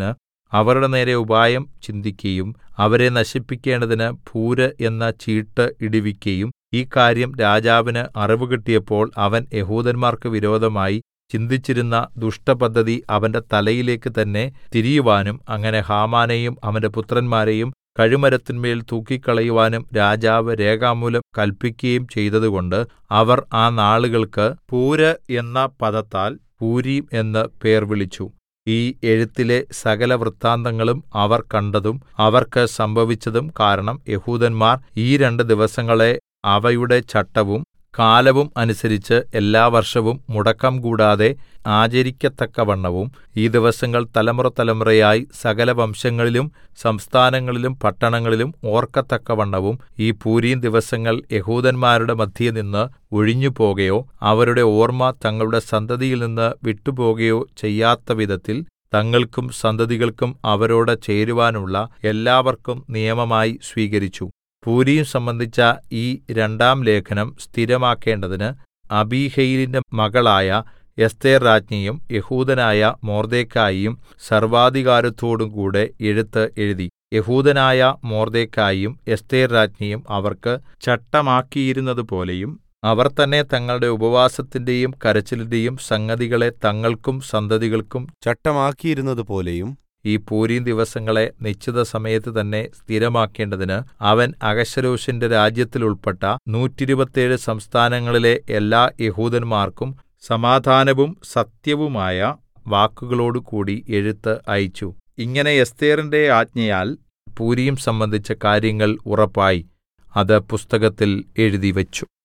അവരുടെ നേരെ ഉപായം ചിന്തിക്കയും അവരെ നശിപ്പിക്കേണ്ടതിന് പൂര് എന്ന ചീട്ട് ഇടുവിക്കയും ഈ കാര്യം രാജാവിന് അറിവ് കിട്ടിയപ്പോൾ അവൻ യെഹൂദന്മാർക്ക് വിരോധമായി ചിന്തിച്ചിരുന്ന ദുഷ്ടപദ്ധതി അവന്റെ തലയിലേക്ക് തന്നെ തിരിയുവാനും അങ്ങനെ ഹാമാനെയും അവന്റെ പുത്രന്മാരെയും കഴുമരത്തിന്മേൽ തൂക്കിക്കളയുവാനും രാജാവ് രേഖാമൂലം കല്പിക്കുകയും ചെയ്തതുകൊണ്ട് അവർ ആ നാളുകൾക്ക് പൂര് എന്ന പദത്താൽ പൂരീം എന്ന് പേർ വിളിച്ചു. ഈ എഴുത്തിലെ സകല വൃത്താന്തങ്ങളും അവർ കണ്ടതും അവർക്ക് സംഭവിച്ചതും കാരണം യെഹൂദന്മാർ ഈ 2 ദിവസങ്ങളെ അവയുടെ ചട്ടവും കാലവും അനുസരിച്ച് എല്ലാ വർഷവും മുടക്കം കൂടാതെ ആചരിക്കത്തക്കവണ്ണവും ഈ ദിവസങ്ങൾ തലമുറതലമുറയായി സകല വംശങ്ങളിലും സംസ്ഥാനങ്ങളിലും പട്ടണങ്ങളിലും ഓർക്കത്തക്കവണ്ണവും ഈ പൂരീം ദിവസങ്ങൾ യെഹൂദന്മാരുടെ മദ്ധ്യേനിന്ന് ഒഴിഞ്ഞുപോകയോ അവരുടെ ഓർമ്മ തങ്ങളുടെ സന്തതിയിൽനിന്ന് വിട്ടുപോകയോ ചെയ്യാത്തവിധത്തിൽ തങ്ങൾക്കും സന്തതികൾക്കും അവരോട് ചേരുവാനുള്ള എല്ലാവർക്കും നിയമമായി സ്വീകരിച്ചു. പൂരീം സംബന്ധിച്ച ഈ 2-ാം ലേഖനം സ്ഥിരമാക്കേണ്ടതിന് അബീഹയീലിന്റെ മകളായ എസ്ഥേർ രാജ്ഞിയും യെഹൂദനായ മൊർദെഖായിയും സർവ്വാധികാരത്തോടും കൂടെ എഴുത്ത് എഴുതി. യെഹൂദനായ മൊർദെഖായിയും എസ്ഥേർ രാജ്ഞിയും അവർക്ക് ചട്ടമാക്കിയിരുന്നതുപോലെയും അവർ തന്നെ തങ്ങളുടെ ഉപവാസത്തിന്റെയും കരച്ചിലിന്റെയും സംഗതികളെ തങ്ങൾക്കും സന്തതികൾക്കും ചട്ടമാക്കിയിരുന്നതുപോലെയും ഈ പൂരീം ദിവസങ്ങളെ നിശ്ചിത സമയത്ത് തന്നെ സ്ഥിരമാക്കേണ്ടതിന് അവൻ അഹശ്വേരോശിന്റെ രാജ്യത്തിൽ ഉൾപ്പെട്ട 127 സംസ്ഥാനങ്ങളിലെ എല്ലാ യെഹൂദന്മാർക്കും സമാധാനവും സത്യവുമായ വാക്കുകളോടുകൂടി എഴുത്ത് അയച്ചു. ഇങ്ങനെ എസ്ഥേറിന്റെ ആജ്ഞയാൽ പൂരീം സംബന്ധിച്ച കാര്യങ്ങൾ ഉറപ്പായി. അത് പുസ്തകത്തിൽ എഴുതിവച്ചു.